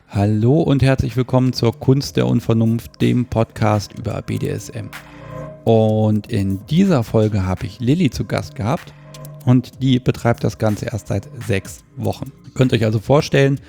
Hallo und herzlich willkommen zur Kunst der Unvernunft, dem Podcast über BDSM. Und in dieser Folge habe ich Lilly zu Gast gehabt und die betreibt das Ganze erst seit 6 Wochen. Ihr könnt euch also vorstellen,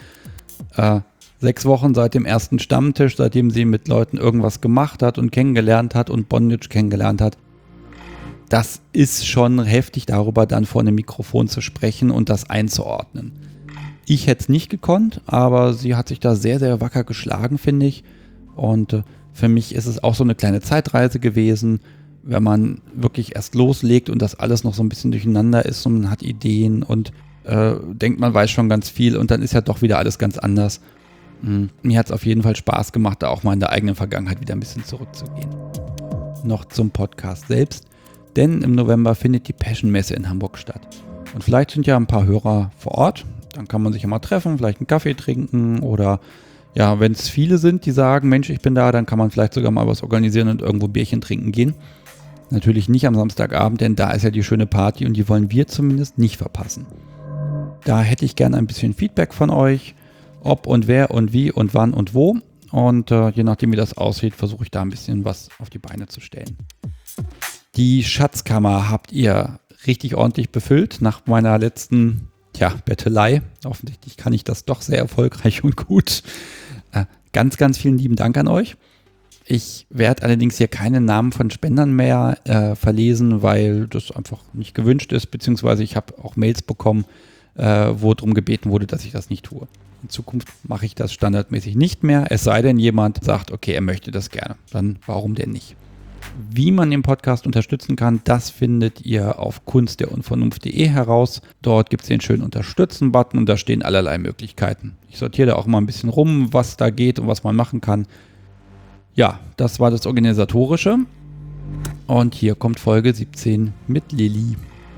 6 Wochen seit dem ersten Stammtisch, seitdem sie mit Leuten irgendwas gemacht hat und kennengelernt hat und Bondage kennengelernt hat. Das ist schon heftig, darüber dann vor einem Mikrofon zu sprechen und das einzuordnen. Ich hätte es nicht gekonnt, aber sie hat sich da sehr, sehr wacker geschlagen, finde ich. Und für mich ist es auch so eine kleine Zeitreise gewesen, wenn man wirklich erst loslegt und das alles noch so ein bisschen durcheinander ist und man hat Ideen und denkt, man weiß schon ganz viel und dann ist ja doch wieder alles ganz anders. Mir hat es auf jeden Fall Spaß gemacht, da auch mal in der eigenen Vergangenheit wieder ein bisschen zurückzugehen. Noch zum Podcast selbst, denn im November findet die Passion-Messe in Hamburg statt. Und vielleicht sind ja ein paar Hörer vor Ort. Dann kann man sich ja mal treffen, vielleicht einen Kaffee trinken oder ja, wenn es viele sind, die sagen, Mensch, ich bin da, dann kann man vielleicht sogar mal was organisieren und irgendwo Bierchen trinken gehen. Natürlich nicht am Samstagabend, denn da ist ja die schöne Party und die wollen wir zumindest nicht verpassen. Da hätte ich gerne ein bisschen Feedback von euch, ob und wer und wie und wann und wo. Und je nachdem, wie das aussieht, versuche ich da ein bisschen was auf die Beine zu stellen. Die Schatzkammer habt ihr richtig ordentlich befüllt nach meiner letzten Bettelei. Offensichtlich kann ich das doch sehr erfolgreich und gut. Ganz, ganz vielen lieben Dank an euch. Ich werde allerdings hier keine Namen von Spendern mehr verlesen, weil das einfach nicht gewünscht ist, beziehungsweise ich habe auch Mails bekommen, wo darum gebeten wurde, dass ich das nicht tue. In Zukunft mache ich das standardmäßig nicht mehr, es sei denn, jemand sagt, okay, er möchte das gerne. Dann warum denn nicht? Wie man den Podcast unterstützen kann, das findet ihr auf kunstderunvernunft.de heraus. Dort gibt es den schönen Unterstützen-Button und da stehen allerlei Möglichkeiten. Ich sortiere da auch mal ein bisschen rum, was da geht und was man machen kann. Ja, das war das Organisatorische. Und hier kommt Folge 17 mit Lilly.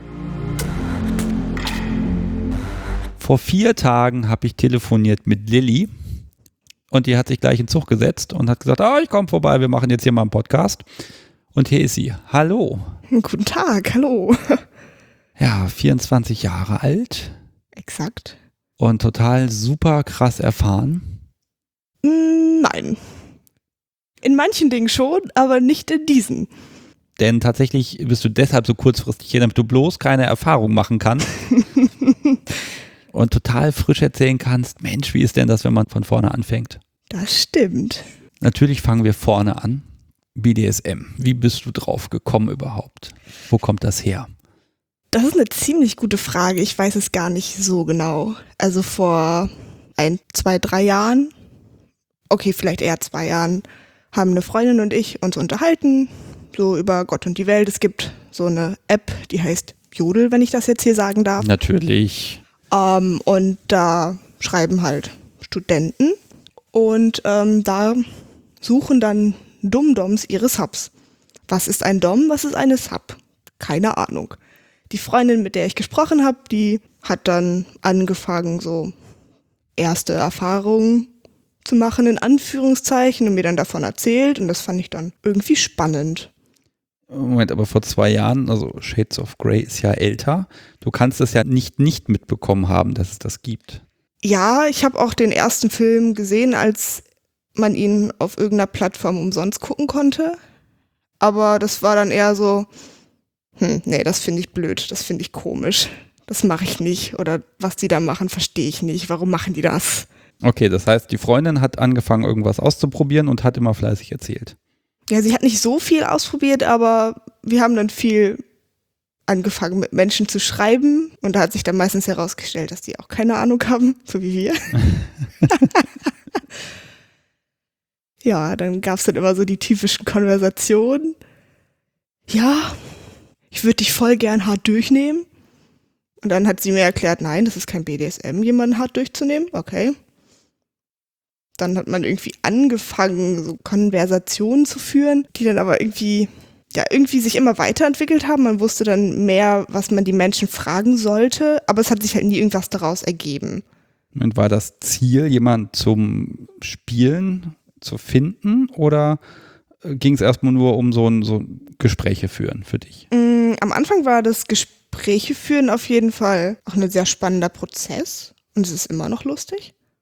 Vor 4 Tagen habe ich telefoniert mit Lilly. Und die hat sich gleich in den Zug gesetzt und hat gesagt, ich komme vorbei, wir machen jetzt hier mal einen Podcast. Und hier ist sie. Hallo. Guten Tag, hallo. Ja, 24 Jahre alt. Exakt. Und total super krass erfahren. Nein. In manchen Dingen schon, aber nicht in diesen. Denn tatsächlich bist du deshalb so kurzfristig hier, damit du bloß keine Erfahrung machen kannst. Und total frisch erzählen kannst, Mensch, wie ist denn das, wenn man von vorne anfängt? Das stimmt. Natürlich fangen wir vorne an. BDSM. Wie bist du drauf gekommen überhaupt? Wo kommt das her? Das ist eine ziemlich gute Frage. Ich weiß es gar nicht so genau. Also vor 1, 2, 3 Jahren, okay, vielleicht eher 2 Jahren, haben eine Freundin und ich uns unterhalten, so über Gott und die Welt. Es gibt so eine App, die heißt Jodel, wenn ich das jetzt hier sagen darf. Natürlich. Und da schreiben halt Studenten und da suchen dann Dum-Doms ihre Subs. Was ist ein Dom, was ist eine Sub? Keine Ahnung. Die Freundin, mit der ich gesprochen habe, die hat dann angefangen, so erste Erfahrungen zu machen, in Anführungszeichen, und mir dann davon erzählt und das fand ich dann irgendwie spannend. Moment, aber vor 2 Jahren, also Shades of Grey ist ja älter. Du kannst es ja nicht mitbekommen haben, dass es das gibt. Ja, ich habe auch den ersten Film gesehen, als man ihn auf irgendeiner Plattform umsonst gucken konnte. Aber das war dann eher so, nee, das finde ich blöd, das finde ich komisch. Das mache ich nicht. Oder was die da machen, verstehe ich nicht. Warum machen die das? Okay, das heißt, die Freundin hat angefangen, irgendwas auszuprobieren und hat immer fleißig erzählt. Ja, sie hat nicht so viel ausprobiert, aber wir haben dann viel angefangen mit Menschen zu schreiben und da hat sich dann meistens herausgestellt, dass die auch keine Ahnung haben, so wie wir. Ja, dann gab es dann immer so die typischen Konversationen. Ja, ich würde dich voll gern hart durchnehmen. Und dann hat sie mir erklärt, nein, das ist kein BDSM, jemanden hart durchzunehmen. Okay. Dann hat man irgendwie angefangen, so Konversationen zu führen, die dann aber irgendwie sich immer weiterentwickelt haben. Man wusste dann mehr, was man die Menschen fragen sollte, aber es hat sich halt nie irgendwas daraus ergeben. Und war das Ziel, jemanden zum Spielen zu finden oder ging es erstmal nur um so Gespräche führen für dich? Am Anfang war das Gespräche führen auf jeden Fall auch ein sehr spannender Prozess und es ist immer noch lustig.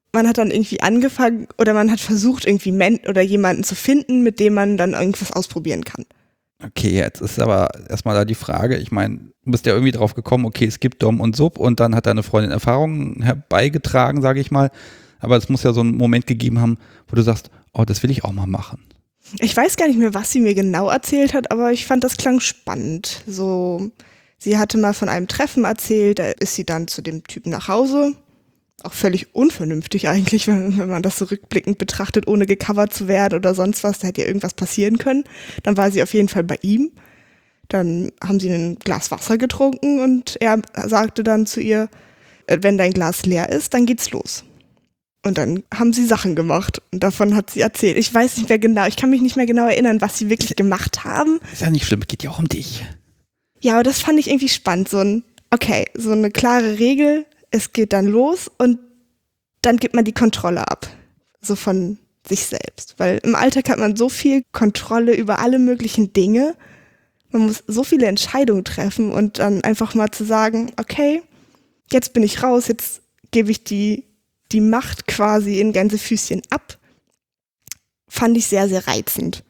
man hat dann irgendwie angefangen oder man hat versucht, irgendwie oder jemanden zu finden, mit dem man dann irgendwas ausprobieren kann. Okay, jetzt ist aber erstmal da die Frage, ich meine, du bist ja irgendwie drauf gekommen, okay, es gibt Dom und Sub und dann hat deine Freundin Erfahrungen herbeigetragen, sage ich mal. Aber es muss ja so einen Moment gegeben haben, wo du sagst, oh, das will ich auch mal machen. Ich weiß gar nicht mehr, was sie mir genau erzählt hat, aber ich fand, das klang spannend. So, sie hatte mal von einem Treffen erzählt, da ist sie dann zu dem Typen nach Hause. Auch völlig unvernünftig eigentlich, wenn man das so rückblickend betrachtet, ohne gecovert zu werden oder sonst was. Da hätte ja irgendwas passieren können. Dann war sie auf jeden Fall bei ihm. Dann haben sie ein Glas Wasser getrunken und er sagte dann zu ihr, wenn dein Glas leer ist, dann geht's los. Und dann haben sie Sachen gemacht und davon hat sie erzählt. Ich weiß nicht mehr genau, ich kann mich nicht mehr genau erinnern, was sie wirklich gemacht haben. Ist ja nicht schlimm, geht ja auch um dich. Ja, aber das fand ich irgendwie spannend. So eine klare Regel, es geht dann los und dann gibt man die Kontrolle ab. So von sich selbst. Weil im Alltag hat man so viel Kontrolle über alle möglichen Dinge. Man muss so viele Entscheidungen treffen und dann einfach mal zu sagen, okay, jetzt bin ich raus, jetzt gebe ich die Macht quasi in Gänsefüßchen ab, fand ich sehr, sehr reizend.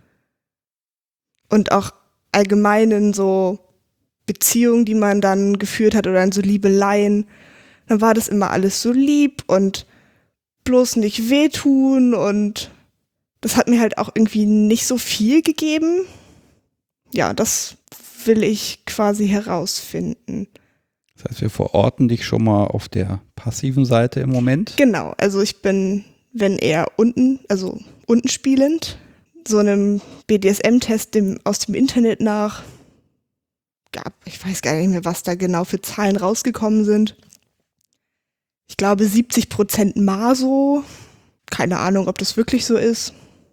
Und auch allgemein in so Beziehungen, die man dann geführt hat oder in so Liebeleien, dann war das immer alles so lieb und bloß nicht wehtun und das hat mir halt auch irgendwie nicht so viel gegeben. Ja, das will ich quasi herausfinden. Das heißt, wir verorten dich schon mal auf der passiven Seite im Moment. Genau, also ich bin, wenn eher unten spielend, so einem BDSM-Test aus dem Internet nach gab, ich weiß gar nicht mehr, was da genau für Zahlen rausgekommen sind. Ich glaube 70% Maso, keine Ahnung, ob das wirklich so ist.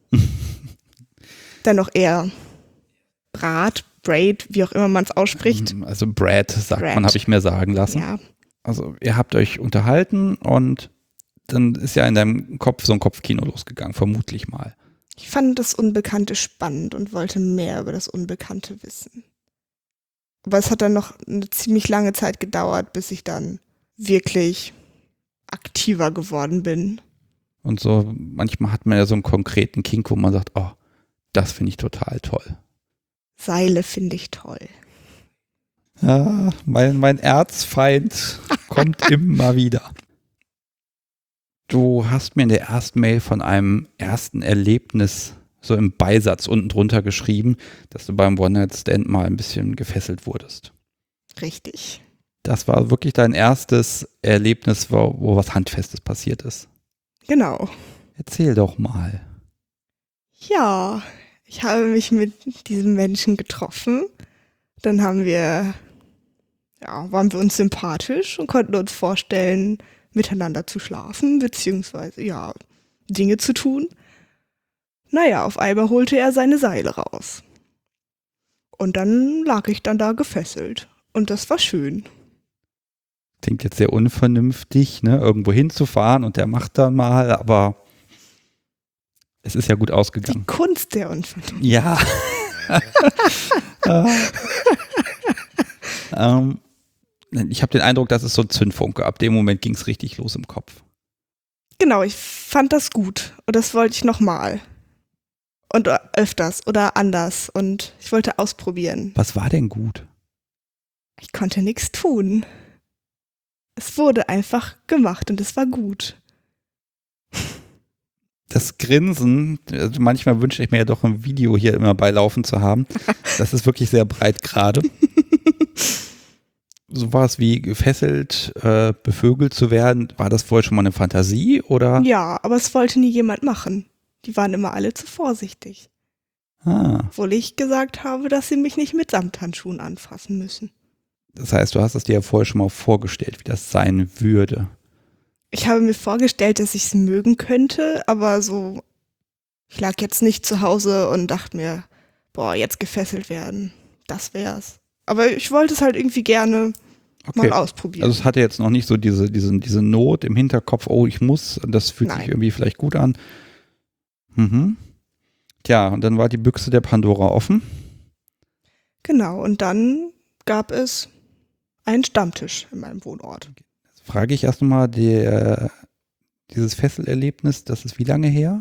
Dann noch eher Braid, wie auch immer man es ausspricht. Also Brad sagt man, habe ich mir sagen lassen. Ja. Also ihr habt euch unterhalten und dann ist ja in deinem Kopf so ein Kopfkino losgegangen, vermutlich mal. Ich fand das Unbekannte spannend und wollte mehr über das Unbekannte wissen. Aber es hat dann noch eine ziemlich lange Zeit gedauert, bis ich dann wirklich aktiver geworden bin. Und so, manchmal hat man ja so einen konkreten Kink, wo man sagt, oh, das finde ich total toll. Seile finde ich toll. Ja, mein Erzfeind kommt immer wieder. Du hast mir in der ersten Mail von einem ersten Erlebnis so im Beisatz unten drunter geschrieben, dass du beim One-Night-Stand mal ein bisschen gefesselt wurdest. Richtig. Das war wirklich dein erstes Erlebnis, wo was Handfestes passiert ist. Genau. Erzähl doch mal. Ja, ich habe mich mit diesem Menschen getroffen. Dann waren wir uns sympathisch und konnten uns vorstellen, miteinander zu schlafen, beziehungsweise, Dinge zu tun. Naja, auf einmal holte er seine Seile raus. Und dann lag ich dann da gefesselt. Und das war schön. Klingt jetzt sehr unvernünftig, ne? Irgendwo hinzufahren und der macht dann mal, aber es ist ja gut ausgegangen. Die Kunst der Unvernunft. Ja. Ich habe den Eindruck, das ist so ein Zündfunke. Ab dem Moment ging es richtig los im Kopf. Genau, ich fand das gut. Und das wollte ich nochmal. Und öfters oder anders. Und ich wollte ausprobieren. Was war denn gut? Ich konnte nichts tun. Es wurde einfach gemacht und es war gut. Das Grinsen, also manchmal wünsche ich mir ja doch ein Video hier immer beilaufen zu haben. Das ist wirklich sehr breit gerade. So war es wie gefesselt, bevögelt zu werden. War das vorher schon mal eine Fantasie, oder? Ja, aber es wollte nie jemand machen. Die waren immer alle zu vorsichtig. Obwohl ich gesagt habe, dass sie mich nicht mit Samthandschuhen anfassen müssen. Das heißt, du hast es dir ja vorher schon mal vorgestellt, wie das sein würde. Ich habe mir vorgestellt, dass ich es mögen könnte, aber so, ich lag jetzt nicht zu Hause und dachte mir, jetzt gefesselt werden, das wär's. Aber ich wollte es halt irgendwie gerne mal ausprobieren. Also es hatte jetzt noch nicht so diese Not im Hinterkopf, oh, ich muss, das fühlt sich irgendwie vielleicht gut an. Mhm. Tja, und dann war die Büchse der Pandora offen. Genau, und dann gab es einen Stammtisch in meinem Wohnort. Frage ich erst mal, Dieses Fesselerlebnis, das ist wie lange her?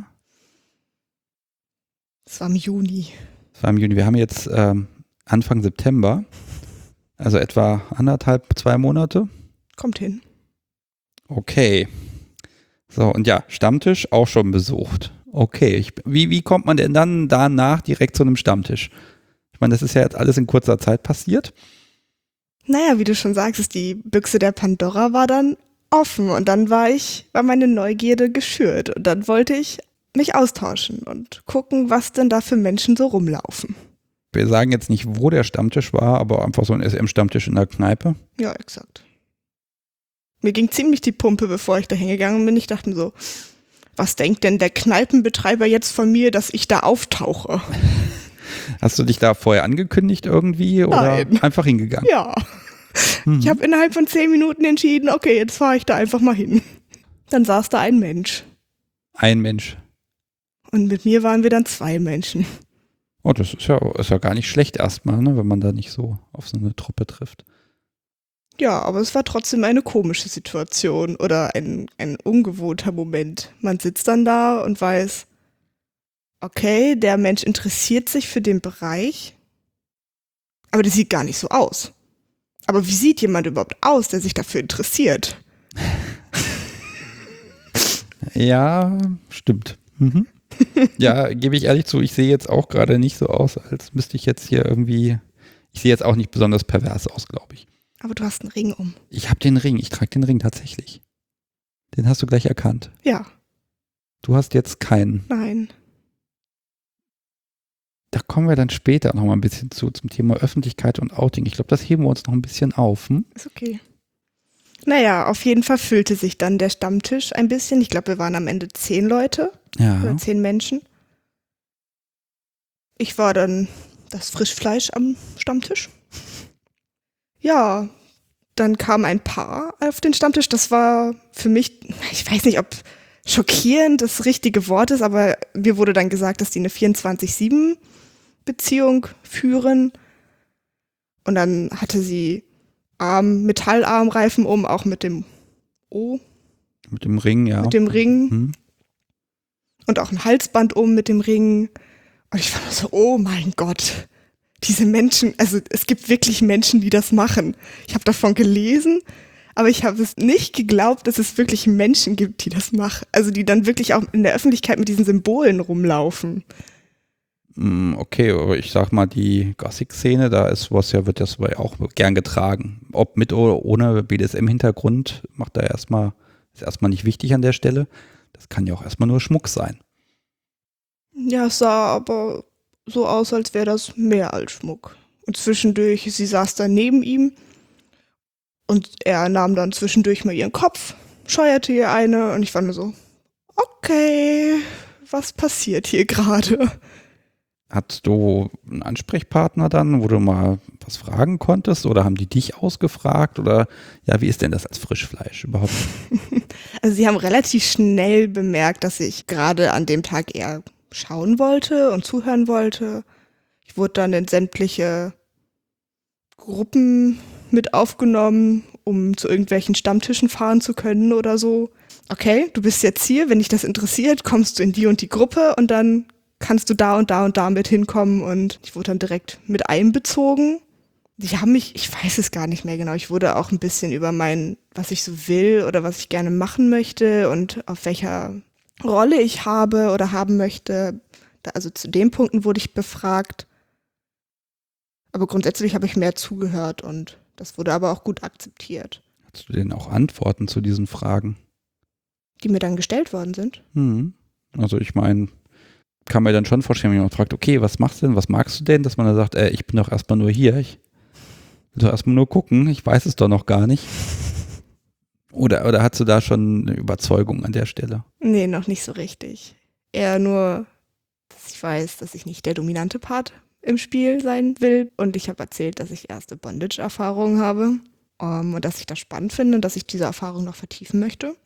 Das war im Juni. Das war im Juni. Wir haben jetzt Anfang September, also etwa 2 Monate. Kommt hin. Okay. So, und ja, Stammtisch auch schon besucht. Okay, wie kommt man denn dann danach direkt zu einem Stammtisch? Ich meine, das ist ja jetzt alles in kurzer Zeit passiert. Naja, wie du schon sagst, die Büchse der Pandora war dann offen und dann war meine Neugierde geschürt und dann wollte ich mich austauschen und gucken, was denn da für Menschen so rumlaufen. Wir sagen jetzt nicht, wo der Stammtisch war, aber einfach so ein SM-Stammtisch in der Kneipe. Ja, exakt. Mir ging ziemlich die Pumpe, bevor ich da hingegangen bin. Ich dachte mir so, was denkt denn der Kneipenbetreiber jetzt von mir, dass ich da auftauche? Hast du dich da vorher angekündigt irgendwie oder Nein. einfach hingegangen? Ja. Ich habe innerhalb von 10 Minuten entschieden, okay, jetzt fahre ich da einfach mal hin. Dann saß da ein Mensch. Ein Mensch. Und mit mir waren wir dann 2 Menschen. Oh, das ist ja gar nicht schlecht erstmal, ne, wenn man da nicht so auf so eine Truppe trifft. Ja, aber es war trotzdem eine komische Situation oder ein ungewohnter Moment. Man sitzt dann da und weiß, okay, der Mensch interessiert sich für den Bereich, aber der sieht gar nicht so aus. Aber wie sieht jemand überhaupt aus, der sich dafür interessiert? Ja, stimmt. Mhm. Ja, gebe ich ehrlich zu, ich sehe jetzt auch gerade nicht so aus, als müsste ich jetzt hier irgendwie, ich sehe jetzt auch nicht besonders pervers aus, glaube ich. Aber du hast einen Ring um. Ich habe den Ring, ich trage den Ring tatsächlich. Den hast du gleich erkannt. Ja. Du hast jetzt keinen. Nein. Da kommen wir dann später noch mal ein bisschen zum Thema Öffentlichkeit und Outing. Ich glaube, das heben wir uns noch ein bisschen auf. Hm? Ist okay. Naja, auf jeden Fall füllte sich dann der Stammtisch ein bisschen. Ich glaube, wir waren am Ende 10 Leute oder 10 Menschen. Ich war dann das Frischfleisch am Stammtisch. Ja, dann kam ein Paar auf den Stammtisch. Das war für mich, ich weiß nicht, ob schockierend das richtige Wort ist, aber mir wurde dann gesagt, dass die eine 24/7-Beziehung führen. Und dann hatte sie Metallarmreifen auch mit dem O. Mit dem Ring, ja. Mit dem Ring. Mhm. Und auch ein Halsband mit dem Ring. Und ich war so, oh mein Gott, diese Menschen, also es gibt wirklich Menschen, die das machen. Ich habe davon gelesen, aber ich habe es nicht geglaubt, dass es wirklich Menschen gibt, die das machen. Also die dann wirklich auch in der Öffentlichkeit mit diesen Symbolen rumlaufen. Okay, aber ich sag mal, die Gothic-Szene, da ist wird das auch gern getragen. Ob mit oder ohne BDSM-Hintergrund, ist erstmal nicht wichtig an der Stelle. Das kann ja auch erstmal nur Schmuck sein. Ja, es sah aber so aus, als wäre das mehr als Schmuck. Und zwischendurch, sie saß dann neben ihm und er nahm dann zwischendurch mal ihren Kopf, scheuerte ihr eine und ich war nur so, okay, was passiert hier gerade? Hattest du einen Ansprechpartner dann, wo du mal was fragen konntest oder haben die dich ausgefragt oder ja, wie ist denn das als Frischfleisch überhaupt? Also sie haben relativ schnell bemerkt, dass ich gerade an dem Tag eher schauen wollte und zuhören wollte. Ich wurde dann in sämtliche Gruppen mit aufgenommen, um zu irgendwelchen Stammtischen fahren zu können oder so. Okay, du bist jetzt hier, wenn dich das interessiert, kommst du in die und die Gruppe und dann kannst du da und da und da mit hinkommen und ich wurde dann direkt mit einbezogen. Die haben mich, ich weiß es gar nicht mehr genau, ich wurde auch ein bisschen über was ich so will oder was ich gerne machen möchte und auf welcher Rolle ich habe oder haben möchte. Also zu den Punkten wurde ich befragt. Aber grundsätzlich habe ich mehr zugehört und das wurde aber auch gut akzeptiert. Hattest du denn auch Antworten zu diesen Fragen? Die mir dann gestellt worden sind? Also ich meine, kann man dann schon vorstellen, wenn jemand fragt, okay, was machst du denn, was magst du denn, dass man dann sagt, ich bin doch erstmal nur hier, ich will doch erstmal nur gucken, ich weiß es doch noch gar nicht. Oder hast du da schon eine Überzeugung an der Stelle? Nee, noch nicht so richtig. Eher nur, dass ich weiß, dass ich nicht der dominante Part im Spiel sein will. Und ich habe erzählt, dass ich erste Bondage-Erfahrungen habe und dass ich das spannend finde und dass ich diese Erfahrung noch vertiefen möchte.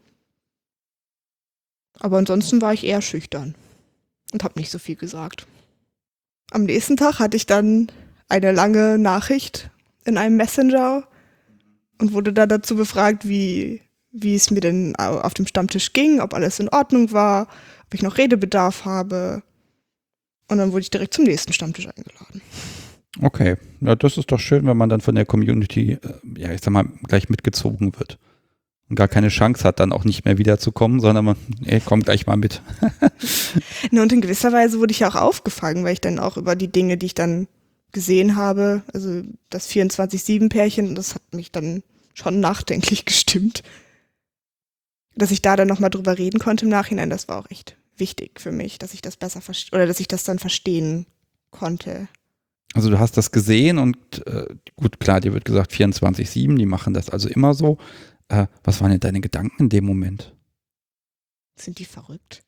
Aber ansonsten war ich eher schüchtern und habe nicht so viel gesagt. Am nächsten Tag hatte ich dann eine lange Nachricht in einem Messenger und wurde da dazu befragt, wie wie es mir denn auf dem Stammtisch ging, ob alles in Ordnung war, ob ich noch Redebedarf habe. Und dann wurde ich direkt zum nächsten Stammtisch eingeladen. Okay, ja, das ist doch schön, wenn man dann von der Community, ja, ich sag mal, gleich mitgezogen wird. Und gar keine Chance hat, dann auch nicht mehr wiederzukommen, sondern man, komm gleich mal mit. Und in gewisser Weise wurde ich ja auch aufgefangen, weil ich dann auch über die Dinge, die ich dann gesehen habe, also das 24/7-Pärchen, das hat mich dann schon nachdenklich gestimmt. Dass ich da dann nochmal drüber reden konnte im Nachhinein, das war auch echt wichtig für mich, dass ich das besser oder dass ich das dann verstehen konnte. Also du hast das gesehen und gut, klar, dir wird gesagt 24/7, die machen das also immer so. Was waren denn deine Gedanken in dem Moment? Sind die verrückt?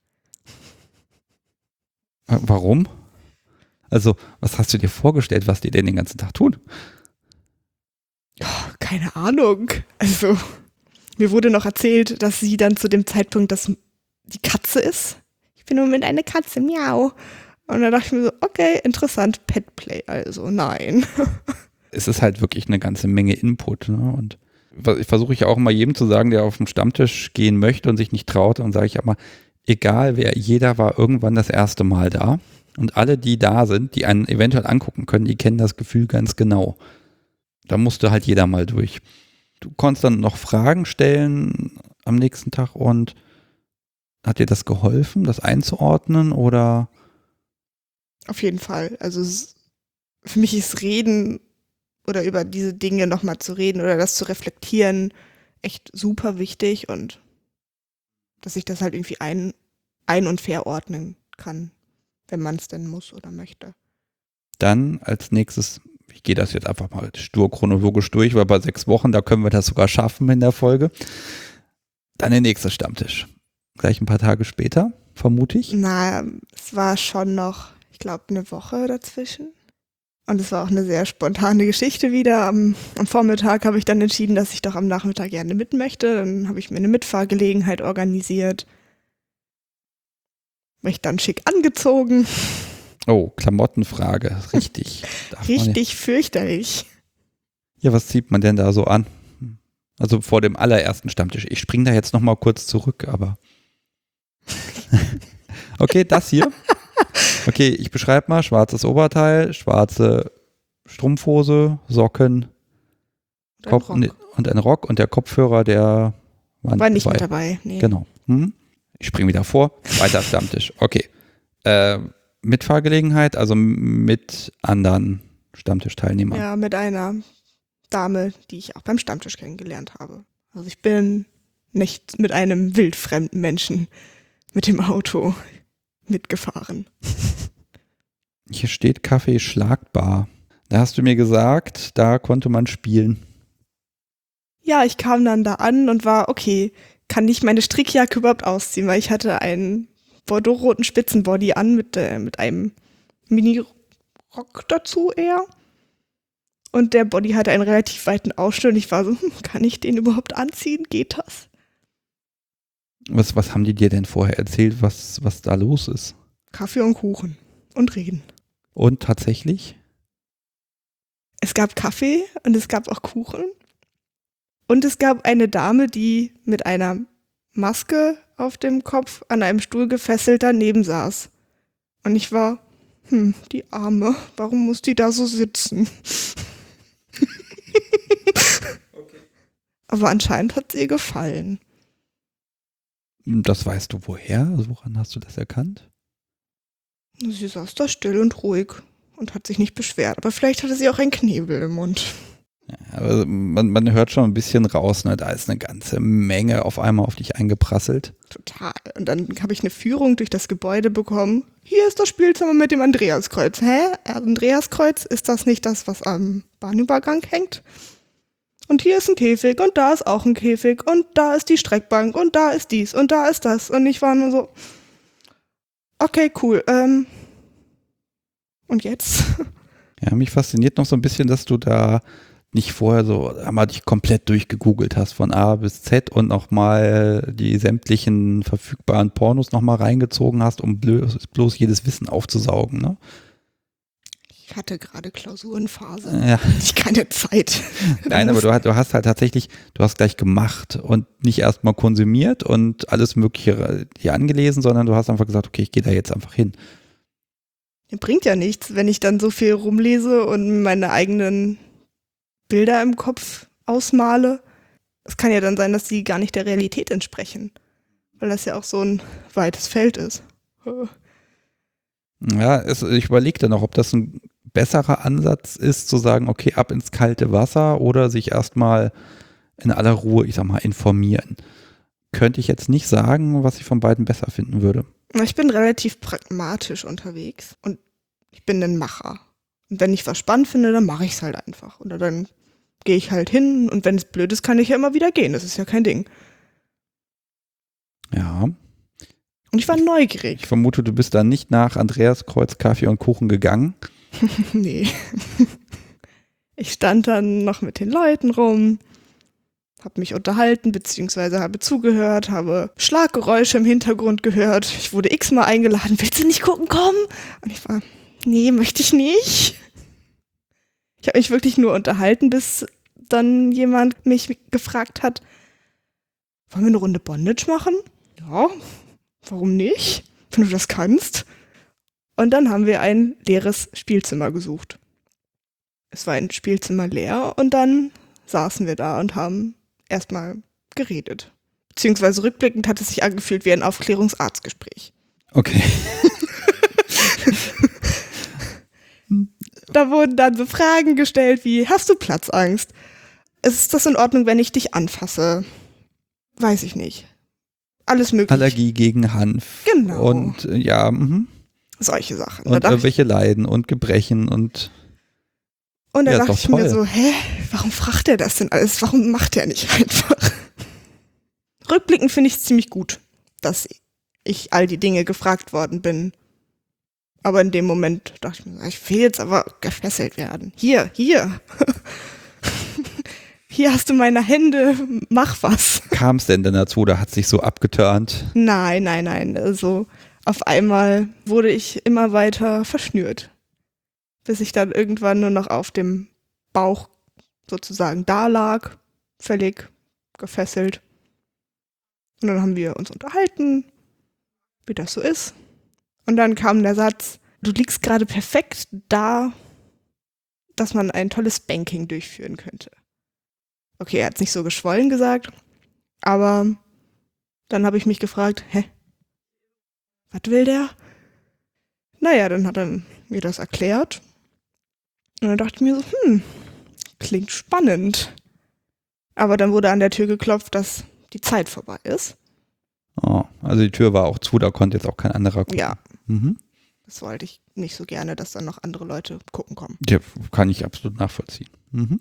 Warum? Also, was hast du dir vorgestellt, was die denn den ganzen Tag tun? Oh, keine Ahnung. Also, mir wurde noch erzählt, dass sie dann zu dem Zeitpunkt die Katze ist. Ich bin im Moment eine Katze, miau. Und dann dachte ich mir so, okay, interessant, Petplay, also nein. Es ist halt wirklich eine ganze Menge Input, ne? Und ich versuche ja auch immer jedem zu sagen, der auf den Stammtisch gehen möchte und sich nicht traut, und sage ich immer, egal wer, jeder war irgendwann das erste Mal da. Und alle, die da sind, die einen eventuell angucken können, die kennen das Gefühl ganz genau. Da musste halt jeder mal durch. Du konntest dann noch Fragen stellen am nächsten Tag, und hat dir das geholfen, das einzuordnen, oder? Auf jeden Fall. Also für mich ist Reden oder über diese Dinge nochmal zu reden oder das zu reflektieren echt super wichtig, und dass ich das halt irgendwie ein- und verordnen kann, wenn man es denn muss oder möchte. Dann als nächstes, ich gehe das jetzt einfach mal stur chronologisch durch, weil bei 6 Wochen, da können wir das sogar schaffen in der Folge. Dann der nächste Stammtisch. Gleich ein paar Tage später, vermute ich. Na, es war schon noch, ich glaube, eine Woche dazwischen. Und es war auch eine sehr spontane Geschichte wieder. Am Vormittag habe ich dann entschieden, dass ich doch am Nachmittag gerne mit möchte. Dann habe ich mir eine Mitfahrgelegenheit organisiert. Mich dann schick angezogen. Oh, Klamottenfrage. Richtig. Richtig fürchterlich. Ja, was zieht man denn da so an? Also vor dem allerersten Stammtisch. Ich springe da jetzt nochmal kurz zurück, aber okay, das hier. Okay, ich beschreibe mal: schwarzes Oberteil, schwarze Strumpfhose, Socken, und ein Rock, und der Kopfhörer, der war nicht mit dabei. Nee. Genau. Ich springe wieder vor. Weiter Stammtisch. Okay. Mitfahrgelegenheit, also mit anderen Stammtischteilnehmern. Ja, mit einer Dame, die ich auch beim Stammtisch kennengelernt habe. Also ich bin nicht mit einem wildfremden Menschen mit dem Auto mitgefahren. Hier steht Kaffee Schlagbar. Da hast du mir gesagt, da konnte man spielen. Ja, ich kam dann da an und war, okay, kann ich meine Strickjacke überhaupt ausziehen, weil ich hatte einen bordeaux-roten Spitzenbody an mit einem Mini-Rock dazu eher. Und der Body hatte einen relativ weiten Ausschnitt und ich war so, kann ich den überhaupt anziehen? Geht das? Was haben die dir denn vorher erzählt, was da los ist? Kaffee und Kuchen und reden. Und tatsächlich? Es gab Kaffee und es gab auch Kuchen. Und es gab eine Dame, die mit einer Maske auf dem Kopf an einem Stuhl gefesselt daneben saß. Und ich war, die Arme, warum muss die da so sitzen? Okay. Aber anscheinend hat es ihr gefallen. Das weißt du woher? Also woran hast du das erkannt? Sie saß da still und ruhig und hat sich nicht beschwert. Aber vielleicht hatte sie auch einen Knebel im Mund. Ja, aber man hört schon ein bisschen raus, ne? Da ist eine ganze Menge auf einmal auf dich eingeprasselt. Total. Und dann habe ich eine Führung durch das Gebäude bekommen. Hier ist das Spielzimmer mit dem Andreaskreuz. Hä? Andreaskreuz? Ist das nicht das, was am Bahnübergang hängt? Und hier ist ein Käfig und da ist auch ein Käfig und da ist die Streckbank und da ist dies und da ist das. Und ich war nur so, okay, cool. Und jetzt? Ja, mich fasziniert noch so ein bisschen, dass du da nicht vorher so einmal dich komplett durchgegoogelt hast von A bis Z und nochmal die sämtlichen verfügbaren Pornos nochmal reingezogen hast, um bloß jedes Wissen aufzusaugen, ne? Ich hatte gerade Klausurenphase. Ja. Ich keine Zeit. Nein, aber du hast halt tatsächlich, du hast gleich gemacht und nicht erstmal konsumiert und alles Mögliche hier angelesen, sondern du hast einfach gesagt, okay, ich gehe da jetzt einfach hin. Bringt ja nichts, wenn ich dann so viel rumlese und meine eigenen Bilder im Kopf ausmale. Es kann ja dann sein, dass die gar nicht der Realität entsprechen, weil das ja auch so ein weites Feld ist. Ja, ich überlege dann noch, ob das ein besserer Ansatz ist, zu sagen, okay, ab ins kalte Wasser oder sich erstmal in aller Ruhe, ich sag mal, informieren. Könnte ich jetzt nicht sagen, was ich von beiden besser finden würde. Ich bin relativ pragmatisch unterwegs und ich bin ein Macher. Und wenn ich was spannend finde, dann mache ich es halt einfach. Oder dann gehe ich halt hin und wenn es blöd ist, kann ich ja immer wieder gehen. Das ist ja kein Ding. Ja. Und ich war neugierig. Ich vermute, du bist dann nicht nach Andreaskreuz Kaffee und Kuchen gegangen. Nee. Ich stand dann noch mit den Leuten rum, habe mich unterhalten, beziehungsweise habe zugehört, habe Schlaggeräusche im Hintergrund gehört. Ich wurde x-mal eingeladen, willst du nicht gucken, komm? Und ich war, nee, möchte ich nicht. Ich habe mich wirklich nur unterhalten, bis dann jemand mich gefragt hat, wollen wir eine Runde Bondage machen? Ja, warum nicht? Wenn du das kannst. Und dann haben wir ein leeres Spielzimmer gesucht. Es war ein Spielzimmer leer und dann saßen wir da und haben erstmal geredet. Beziehungsweise rückblickend hat es sich angefühlt wie ein Aufklärungsarztgespräch. Okay. Da wurden dann so Fragen gestellt wie, hast du Platzangst? Ist das in Ordnung, wenn ich dich anfasse? Weiß ich nicht. Alles mögliche. Allergie gegen Hanf. Genau. Und ja, solche Sachen. und irgendwelche Leiden und Gebrechen und dann ja, dachte ich mir so, warum fragt er das denn alles? Warum macht er nicht einfach? Rückblickend finde ich es ziemlich gut, dass ich all die Dinge gefragt worden bin. Aber in dem Moment dachte ich mir, ich will jetzt aber gefesselt werden. Hier. Hier hast du meine Hände, mach was. kam es denn dazu, da hat sich so abgeturnt? Nein. Also auf einmal wurde ich immer weiter verschnürt, bis ich dann irgendwann nur noch auf dem Bauch sozusagen da lag, völlig gefesselt. Und dann haben wir uns unterhalten, wie das so ist. Und dann kam der Satz, du liegst gerade perfekt da, dass man ein tolles Spanking durchführen könnte. Okay, er hat es nicht so geschwollen gesagt, aber dann habe ich mich gefragt, was will der? Naja, dann hat er mir das erklärt. Und dann dachte ich mir so, klingt spannend. Aber dann wurde an der Tür geklopft, dass die Zeit vorbei ist. Oh, also die Tür war auch zu, da konnte jetzt auch kein anderer gucken. Ja. Mhm. Das wollte ich nicht so gerne, dass dann noch andere Leute gucken kommen. Ja, kann ich absolut nachvollziehen. Mhm.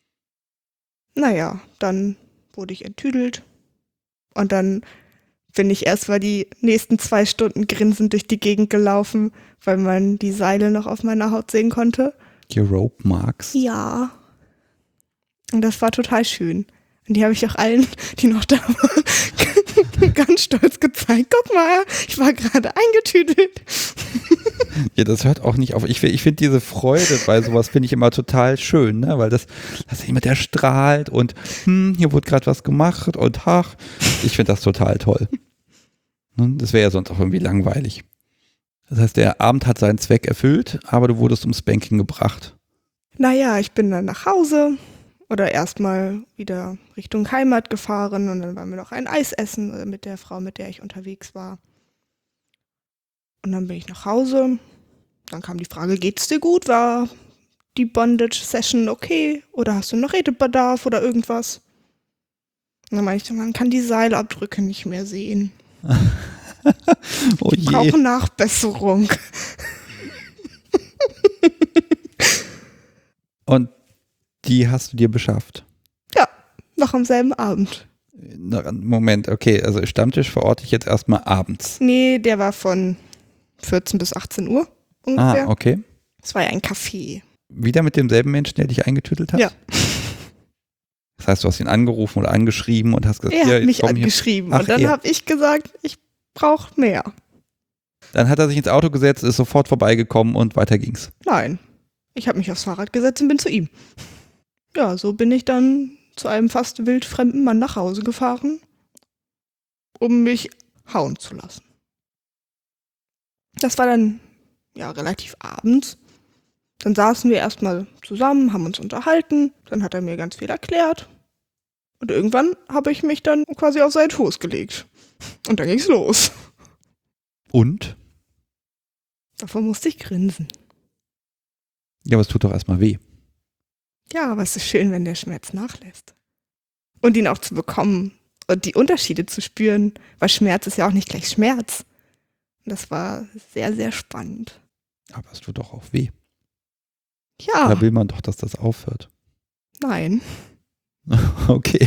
Naja, dann wurde ich enttüdelt. Und dann bin ich erstmal die nächsten 2 Stunden grinsend durch die Gegend gelaufen, weil man die Seile noch auf meiner Haut sehen konnte. Die Rope Marks. Ja. Und das war total schön. Und die habe ich auch allen, die noch da waren, ganz stolz gezeigt. Guck mal, ich war gerade eingetüdelt. Ja, das hört auch nicht auf. Ich finde diese Freude bei sowas finde ich immer total schön, ne? Weil das ist jemand, der strahlt und hier wurde gerade was gemacht und ich finde das total toll. Das wäre ja sonst auch irgendwie langweilig. Das heißt, der Abend hat seinen Zweck erfüllt, aber du wurdest ums Spanking gebracht. Naja, ich bin dann nach Hause oder erstmal wieder Richtung Heimat gefahren und dann waren wir noch ein Eis essen mit der Frau, mit der ich unterwegs war. Und dann bin ich nach Hause. Dann kam die Frage, geht's dir gut? War die Bondage-Session okay? Oder hast du noch Redebedarf oder irgendwas? Und dann meinte ich, man kann die Seilabdrücke nicht mehr sehen. Oh je. Ich brauche Nachbesserung. Und die hast du dir beschafft? Ja, noch am selben Abend. Moment, okay, also Stammtisch verorte ich jetzt erstmal abends. Nee, der war von 14 bis 18 Uhr ungefähr. Ah, okay. Es war ja ein Café. Wieder mit demselben Menschen, der dich eingetüdelt hat? Ja. Das heißt, du hast ihn angerufen oder angeschrieben und hast gesagt, Er hat mich komm angeschrieben Ach, und dann er. habe ich gesagt, ich brauche mehr. Dann hat er sich ins Auto gesetzt, ist sofort vorbeigekommen und weiter ging's. Nein. Ich habe mich aufs Fahrrad gesetzt und bin zu ihm. Ja, so bin ich dann zu einem fast wildfremden Mann nach Hause gefahren, um mich hauen zu lassen. Das war dann ja relativ abends. Dann saßen wir erstmal zusammen, haben uns unterhalten, dann hat er mir ganz viel erklärt. Und irgendwann habe ich mich dann quasi auf seinen Schoß gelegt. Und dann ging's los. Und? Davon musste ich grinsen. Ja, aber es tut doch erstmal weh. Ja, aber es ist schön, wenn der Schmerz nachlässt. Und ihn auch zu bekommen und die Unterschiede zu spüren, weil Schmerz ist ja auch nicht gleich Schmerz. Und das war sehr, sehr spannend. Aber es tut doch auch weh. Ja. Da will man doch, dass das aufhört. Nein. Okay.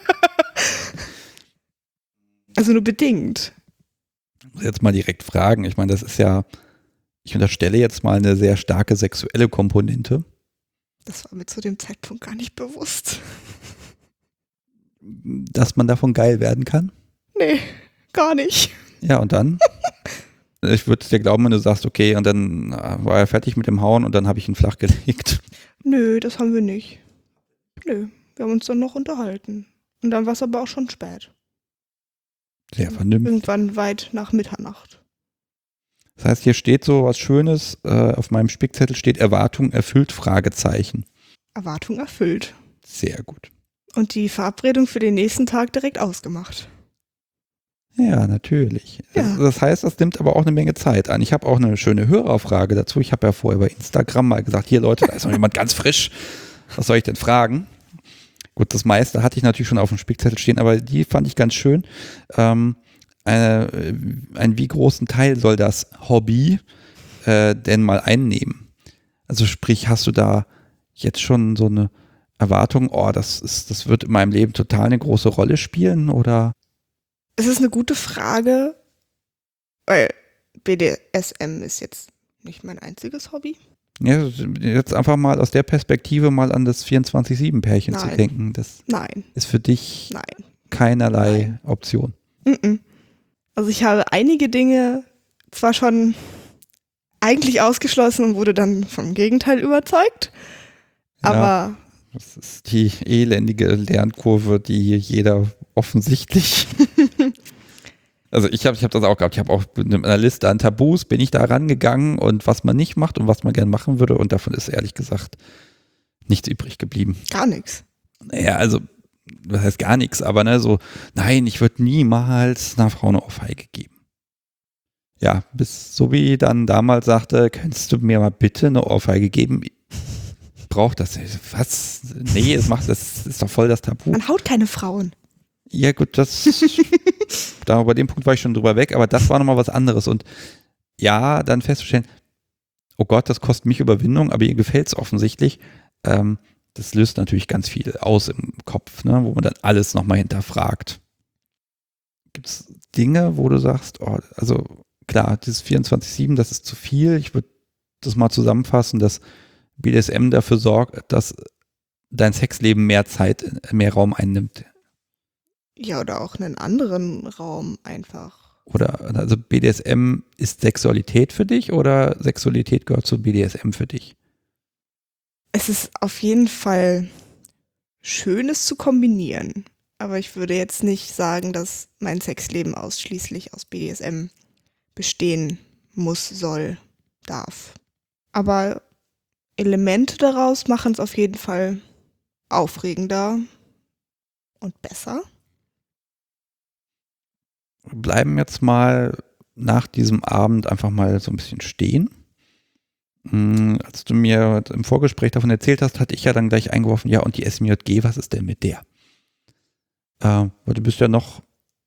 Also nur bedingt. Ich muss jetzt mal direkt fragen. Ich meine, das ist ja, ich unterstelle jetzt mal eine sehr starke sexuelle Komponente. Das war mir zu dem Zeitpunkt gar nicht bewusst. Dass man davon geil werden kann? Nee, gar nicht. Ja, und dann? Ich würde es dir glauben, wenn du sagst, okay, und dann war er fertig mit dem Hauen und dann habe ich ihn flach gelegt. Nö, das haben wir nicht. Nö, wir haben uns dann noch unterhalten. Und dann war es aber auch schon spät. Sehr vernünftig. Irgendwann weit nach Mitternacht. Das heißt, hier steht so was Schönes, auf meinem Spickzettel steht Erwartung erfüllt, Fragezeichen. Erwartung erfüllt. Sehr gut. Und die Verabredung für den nächsten Tag direkt ausgemacht. Ja, natürlich. Ja. Das heißt, das nimmt aber auch eine Menge Zeit an. Ich habe auch eine schöne Hörerfrage dazu. Ich habe ja vorher bei Instagram mal gesagt, hier Leute, da ist noch jemand ganz frisch. Was soll ich denn fragen? Gut, das meiste hatte ich natürlich schon auf dem Spickzettel stehen, aber die fand ich ganz schön. Ein wie großen Teil soll das Hobby denn mal einnehmen? Also sprich, hast du da jetzt schon so eine Erwartung, das wird in meinem Leben total eine große Rolle spielen, oder? Es ist eine gute Frage, weil BDSM ist jetzt nicht mein einziges Hobby. Ja, jetzt einfach mal aus der Perspektive mal an das 24/7-Pärchen zu Nein. denken. Das Nein, ist für dich nein. keinerlei Option. Mhm. Also ich habe einige Dinge zwar schon eigentlich ausgeschlossen und wurde dann vom Gegenteil überzeugt, aber Das ist die elendige Lernkurve, die jeder offensichtlich. Also ich hab das auch gehabt. Ich habe auch mit einer Liste an Tabus bin ich da rangegangen und was man nicht macht und was man gern machen würde. Und davon ist ehrlich gesagt nichts übrig geblieben. gar nichts. Naja, also, was heißt gar nichts, aber ne, so, nein, ich würde niemals einer Frau eine Ohrfeige geben. Ja, bis so wie dann damals sagte, könntest du mir mal bitte eine Ohrfeige geben? Braucht das? Was? Nee, das ist doch voll das Tabu. Man haut keine Frauen. Ja gut, bei dem Punkt war ich schon drüber weg, aber das war nochmal was anderes. Und ja, dann festzustellen, oh Gott, das kostet mich Überwindung, aber ihr gefällt es offensichtlich. Das löst natürlich ganz viel aus im Kopf, ne, wo man dann alles nochmal hinterfragt. Gibt es Dinge, wo du sagst, oh, also klar, dieses 24/7, das ist zu viel. Ich würde das mal zusammenfassen, dass BDSM dafür sorgt, dass dein Sexleben mehr Zeit, mehr Raum einnimmt. Ja, oder auch einen anderen Raum einfach. Oder also BDSM ist Sexualität für dich oder Sexualität gehört zu BDSM für dich? Es ist auf jeden Fall schön, es zu kombinieren. Aber ich würde jetzt nicht sagen, dass mein Sexleben ausschließlich aus BDSM bestehen muss, soll, darf. Aber Elemente daraus machen es auf jeden Fall aufregender und besser. Wir bleiben jetzt mal nach diesem Abend einfach mal so ein bisschen stehen. Als du mir im Vorgespräch davon erzählt hast, hatte ich ja dann gleich eingeworfen, ja, und die SMJG, was ist denn mit der? Weil du bist ja noch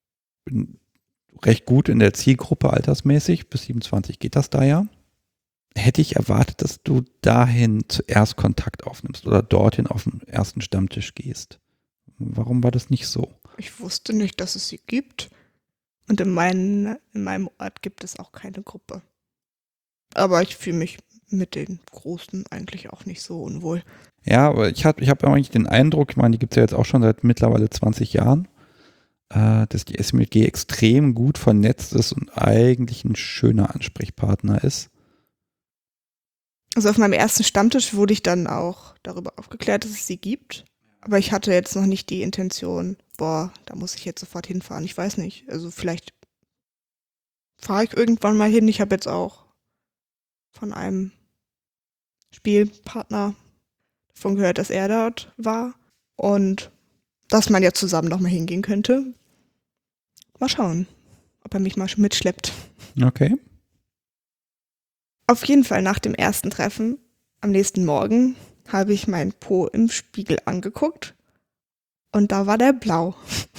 recht gut in der Zielgruppe altersmäßig, bis 27 geht das da ja. Hätte ich erwartet, dass du dahin zuerst Kontakt aufnimmst oder dorthin auf den ersten Stammtisch gehst. Warum war das nicht so? Ich wusste nicht, dass es sie gibt. Und in meinem Ort gibt es auch keine Gruppe. Aber ich fühle mich mit den Großen eigentlich auch nicht so unwohl. Ja, aber ich habe eigentlich den Eindruck, ich meine, die gibt es ja jetzt auch schon seit mittlerweile 20 Jahren, dass die SMLG extrem gut vernetzt ist und eigentlich ein schöner Ansprechpartner ist. Also auf meinem ersten Stammtisch wurde ich dann auch darüber aufgeklärt, dass es sie gibt. Aber ich hatte jetzt noch nicht die Intention, da muss ich jetzt sofort hinfahren. Ich weiß nicht. Also vielleicht fahre ich irgendwann mal hin. Ich habe jetzt auch von einem Spielpartner davon gehört, dass er dort war. Und dass man ja zusammen noch mal hingehen könnte. Mal schauen, ob er mich mal mitschleppt. Okay. Auf jeden Fall nach dem ersten Treffen, am nächsten Morgen, habe ich meinen Po im Spiegel angeguckt und da war der blau.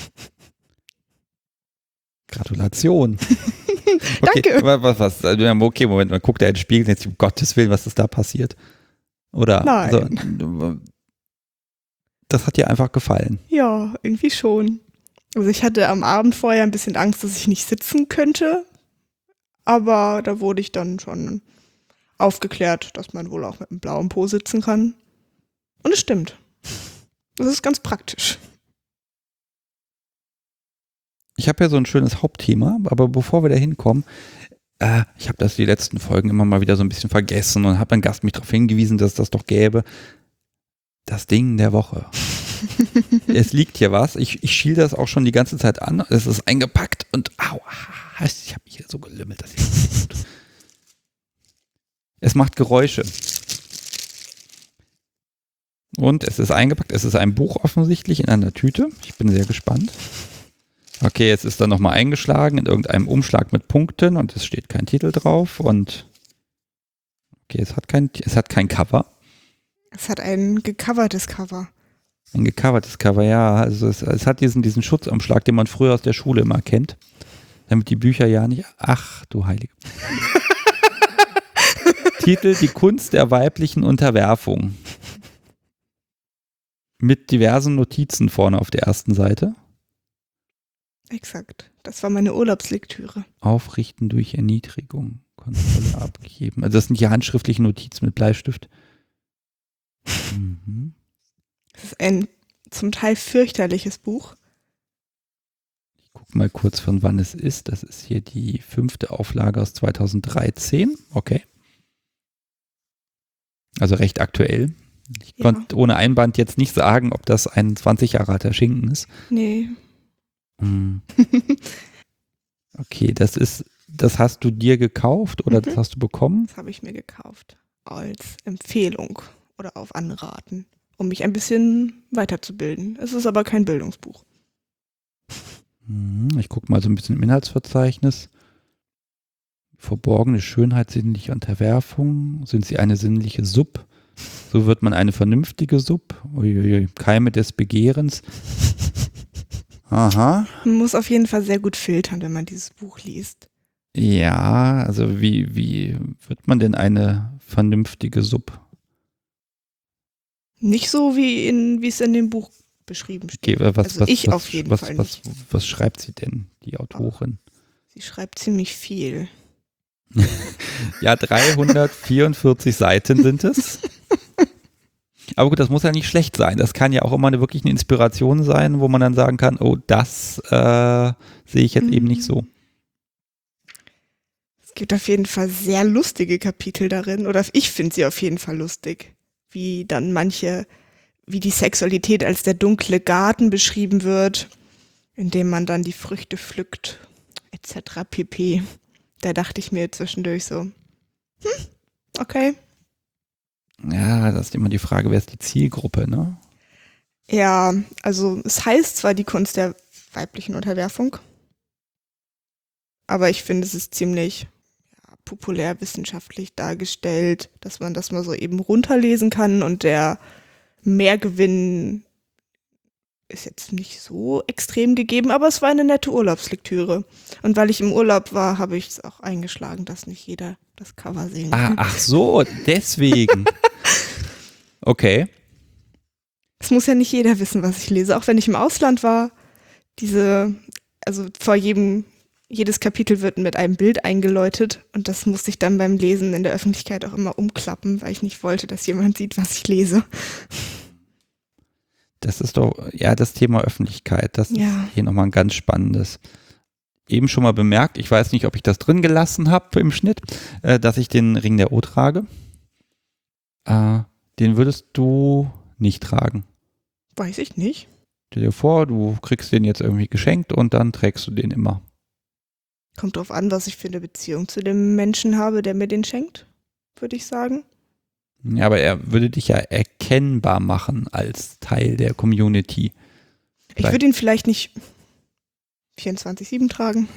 Gratulation. Danke. Was? Okay, Moment, man guckt da in den Spiegel und denkt sich, um Gottes Willen, was ist da passiert? Oder? Nein. Also, das hat dir einfach gefallen. Ja, irgendwie schon. Also ich hatte am Abend vorher ein bisschen Angst, dass ich nicht sitzen könnte, aber da wurde ich dann schon aufgeklärt, dass man wohl auch mit einem blauen Po sitzen kann. Und es stimmt. Das ist ganz praktisch. Ich habe ja so ein schönes Hauptthema, aber bevor wir da hinkommen, ich habe das die letzten Folgen immer mal wieder so ein bisschen vergessen und habe einen Gast mich darauf hingewiesen, dass es das doch gäbe. Das Ding der Woche. Es liegt hier was. Ich schiel das auch schon die ganze Zeit an. Es ist eingepackt und aua, ich habe mich hier so gelümmelt. Das ist gut. Es macht Geräusche. Und es ist eingepackt. Es ist ein Buch offensichtlich in einer Tüte. Ich bin sehr gespannt. Okay, jetzt ist da nochmal eingeschlagen in irgendeinem Umschlag mit Punkten und es steht kein Titel drauf. Und okay, es hat kein Cover. Es hat ein gecovertes Cover. Ein gecovertes Cover, ja. Also es hat diesen Schutzumschlag, den man früher aus der Schule immer kennt. Damit die Bücher ja nicht... Ach, du Heilige. Titel: Die Kunst der weiblichen Unterwerfung. Mit diversen Notizen vorne auf der ersten Seite. Exakt. Das war meine Urlaubslektüre. Aufrichten durch Erniedrigung. Kontrolle abgeben. Also das sind die handschriftlichen Notizen mit Bleistift. Mhm. Das ist ein zum Teil fürchterliches Buch. Ich gucke mal kurz, von wann es ist. Das ist hier die 5. Auflage aus 2013. Okay. Also recht aktuell. Ich konnte ohne Einband jetzt nicht sagen, ob das ein 20 Jahre alter Schinken ist. Nee. Okay, das hast du dir gekauft oder das hast du bekommen? Das habe ich mir gekauft. Als Empfehlung oder auf Anraten, um mich ein bisschen weiterzubilden. Es ist aber kein Bildungsbuch. Ich gucke mal so ein bisschen im Inhaltsverzeichnis. Verborgene Schönheit sinnlicher Unterwerfung. Sind sie eine sinnliche Sub? So wird man eine vernünftige Sub. Uiuiui. Keime des Begehrens. Aha. Man muss auf jeden Fall sehr gut filtern, wenn man dieses Buch liest. Ja, also wie wird man denn eine vernünftige Sub? Nicht so, wie es in dem Buch beschrieben steht. Okay, auf jeden Fall nicht. Was schreibt sie denn, die Autorin? Sie schreibt ziemlich viel. Ja, 344 Seiten sind es. Aber gut, das muss ja nicht schlecht sein. Das kann ja auch immer wirklich eine Inspiration sein, wo man dann sagen kann, oh, das sehe ich jetzt eben nicht so. Es gibt auf jeden Fall sehr lustige Kapitel darin, oder ich finde sie auf jeden Fall lustig. Wie die Sexualität als der dunkle Garten beschrieben wird, in dem man dann die Früchte pflückt, etc. pp. Da dachte ich mir zwischendurch so, okay. Ja, das ist immer die Frage, wer ist die Zielgruppe, ne? Ja, also es heißt zwar die Kunst der weiblichen Unterwerfung, aber ich finde, es ist ziemlich populärwissenschaftlich dargestellt, dass man das mal so eben runterlesen kann und der Mehrgewinn ist jetzt nicht so extrem gegeben, aber es war eine nette Urlaubslektüre. Und weil ich im Urlaub war, habe ich es auch eingeschlagen, dass nicht jeder das Cover sehen kann. Ach so, deswegen. Okay. Es muss ja nicht jeder wissen, was ich lese. Auch wenn ich im Ausland war, jedes Kapitel wird mit einem Bild eingeläutet und das musste ich dann beim Lesen in der Öffentlichkeit auch immer umklappen, weil ich nicht wollte, dass jemand sieht, was ich lese. Das ist doch, ja, das Thema Öffentlichkeit, das ist hier nochmal ein ganz spannendes. Eben schon mal bemerkt, ich weiß nicht, ob ich das drin gelassen habe im Schnitt, dass ich den Ring der O trage. Den würdest du nicht tragen. Weiß ich nicht. Stell dir vor, du kriegst den jetzt irgendwie geschenkt und dann trägst du den immer. Kommt drauf an, was ich für eine Beziehung zu dem Menschen habe, der mir den schenkt, würde ich sagen. Ja, aber er würde dich ja erkennbar machen als Teil der Community. Ich würde ihn vielleicht nicht 24/7 tragen.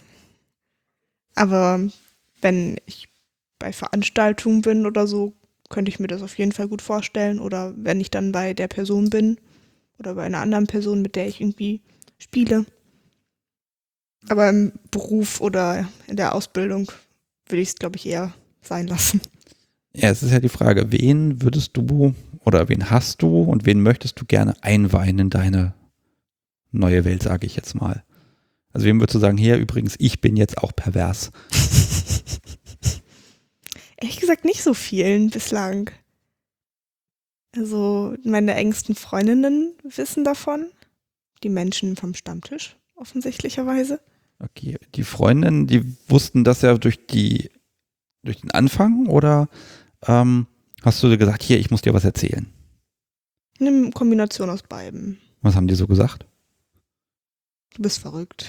Aber wenn ich bei Veranstaltungen bin oder so, könnte ich mir das auf jeden Fall gut vorstellen. Oder wenn ich dann bei der Person bin oder bei einer anderen Person, mit der ich irgendwie spiele. Aber im Beruf oder in der Ausbildung würde ich es, glaube ich, eher sein lassen. Ja, es ist ja die Frage, wen würdest du oder wen hast du und wen möchtest du gerne einweihen in deine neue Welt, sage ich jetzt mal. Also wem würdest du sagen, hier übrigens, ich bin jetzt auch pervers? Ehrlich gesagt nicht so vielen bislang. Also meine engsten Freundinnen wissen davon. Die Menschen vom Stammtisch offensichtlicherweise. Okay, die Freundinnen, die wussten das ja durch den Anfang oder hast du dir gesagt, hier, ich muss dir was erzählen? Eine Kombination aus beiden. Was haben die so gesagt? Du bist verrückt.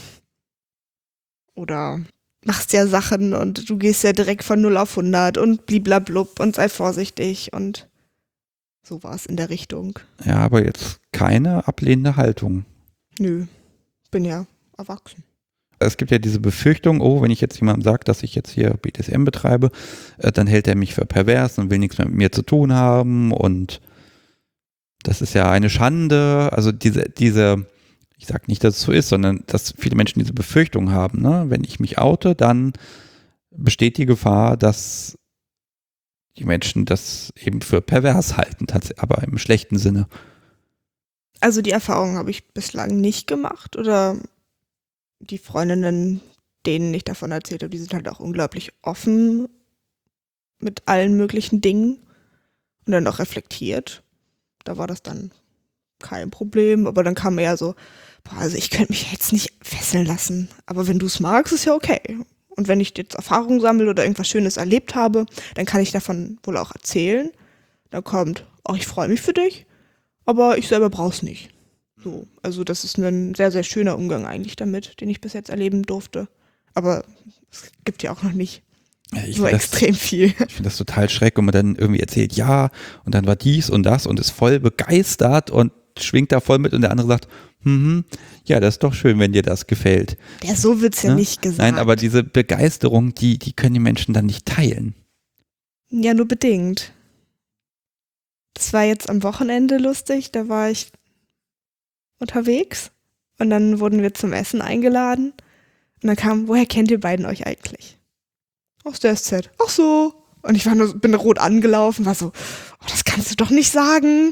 Oder machst ja Sachen und du gehst ja direkt von 0 auf 100 und bliblablub und sei vorsichtig und sowas in der Richtung. Ja, aber jetzt keine ablehnende Haltung. Nö, bin ja erwachsen. Es gibt ja diese Befürchtung, oh, wenn ich jetzt jemandem sage, dass ich jetzt hier BDSM betreibe, dann hält er mich für pervers und will nichts mehr mit mir zu tun haben und das ist ja eine Schande. Also diese, ich sage nicht, dass es so ist, sondern dass viele Menschen diese Befürchtung haben, ne? Wenn ich mich oute, dann besteht die Gefahr, dass die Menschen das eben für pervers halten, aber im schlechten Sinne. Also die Erfahrung habe ich bislang nicht gemacht oder die Freundinnen, denen ich davon erzählt habe, die sind halt auch unglaublich offen mit allen möglichen Dingen und dann auch reflektiert. Da war das dann kein Problem, aber dann kam eher so, boah, also ich könnte mich jetzt nicht fesseln lassen, aber wenn du es magst, ist ja okay. Und wenn ich jetzt Erfahrung sammle oder irgendwas Schönes erlebt habe, dann kann ich davon wohl auch erzählen. Dann kommt, oh, ich freue mich für dich, aber ich selber brauch's nicht. So, also das ist ein sehr, sehr schöner Umgang eigentlich damit, den ich bis jetzt erleben durfte. Aber es gibt ja auch noch nicht so extrem viel. Ich finde das total schrecklich, wenn man dann irgendwie erzählt, ja, und dann war dies und das und ist voll begeistert und schwingt da voll mit und der andere sagt, ja, das ist doch schön, wenn dir das gefällt. Ja, so wird's ja nicht gesagt. Nein, aber diese Begeisterung, die können die Menschen dann nicht teilen. Ja, nur bedingt. Das war jetzt am Wochenende lustig, da war ich unterwegs und dann wurden wir zum Essen eingeladen und dann kam, woher kennt ihr beiden euch eigentlich? Aus der SZ. Ach so. Und ich bin rot angelaufen, war so, oh, das kannst du doch nicht sagen.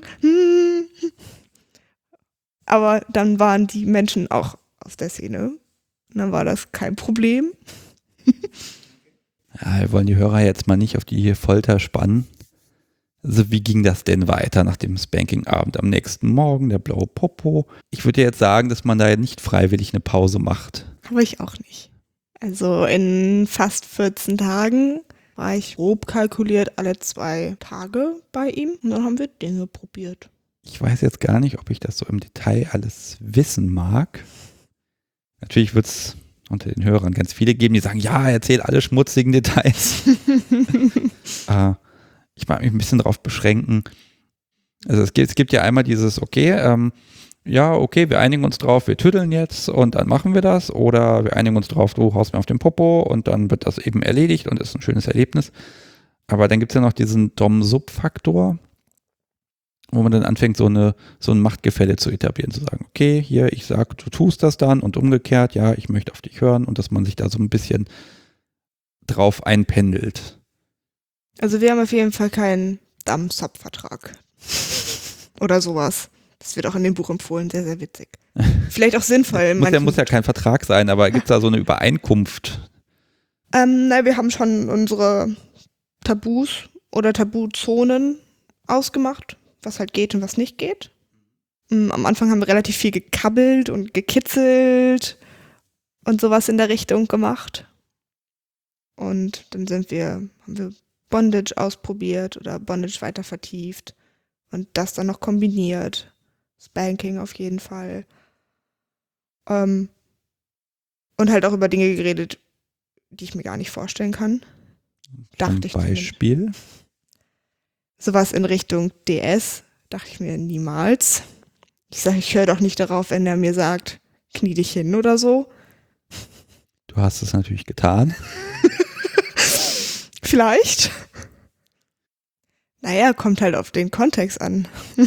Aber dann waren die Menschen auch aus der Szene. Und dann war das kein Problem. Ja, wir wollen die Hörer jetzt mal nicht auf die Folter spannen. Also wie ging das denn weiter nach dem Spanking-Abend am nächsten Morgen, der blaue Popo? Ich würde jetzt sagen, dass man da ja nicht freiwillig eine Pause macht. Aber ich auch nicht. Also in fast 14 Tagen war ich grob kalkuliert alle 2 Tage bei ihm und dann haben wir Dinge probiert. Ich weiß jetzt gar nicht, ob ich das so im Detail alles wissen mag. Natürlich wird es unter den Hörern ganz viele geben, die sagen, ja, erzähl alle schmutzigen Details. Ich mag mich ein bisschen darauf beschränken. Also es gibt ja einmal dieses, okay, wir einigen uns drauf, wir tüddeln jetzt und dann machen wir das. Oder wir einigen uns drauf, du haust mir auf den Popo und dann wird das eben erledigt und ist ein schönes Erlebnis. Aber dann gibt es ja noch diesen Dom-Sub-Faktor, wo man dann anfängt, so ein Machtgefälle zu etablieren, zu sagen, okay, hier, ich sag, du tust das dann und umgekehrt, ja, ich möchte auf dich hören und dass man sich da so ein bisschen drauf einpendelt. Also wir haben auf jeden Fall keinen Dom-Sub-Vertrag oder sowas. Das wird auch in dem Buch empfohlen, sehr, sehr witzig. Vielleicht auch sinnvoll. Muss ja kein Vertrag sein, aber gibt es da so eine Übereinkunft? Wir haben schon unsere Tabus oder Tabuzonen ausgemacht, was halt geht und was nicht geht. Am Anfang haben wir relativ viel gekabbelt und gekitzelt und sowas in der Richtung gemacht. Und dann haben wir Bondage ausprobiert oder Bondage weiter vertieft und das dann noch kombiniert. Spanking auf jeden Fall. Und halt auch über Dinge geredet, die ich mir gar nicht vorstellen kann. Dachte ich Zum Beispiel? Sowas in Richtung DS dachte ich mir niemals. Ich sage, ich höre doch nicht darauf, wenn er mir sagt, knie dich hin oder so. Du hast es natürlich getan. Vielleicht. Naja, kommt halt auf den Kontext an.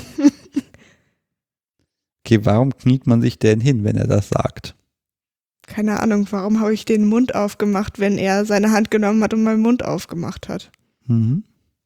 Okay, warum kniet man sich denn hin, wenn er das sagt? Keine Ahnung, warum habe ich den Mund aufgemacht, wenn er seine Hand genommen hat und meinen Mund aufgemacht hat. Mhm.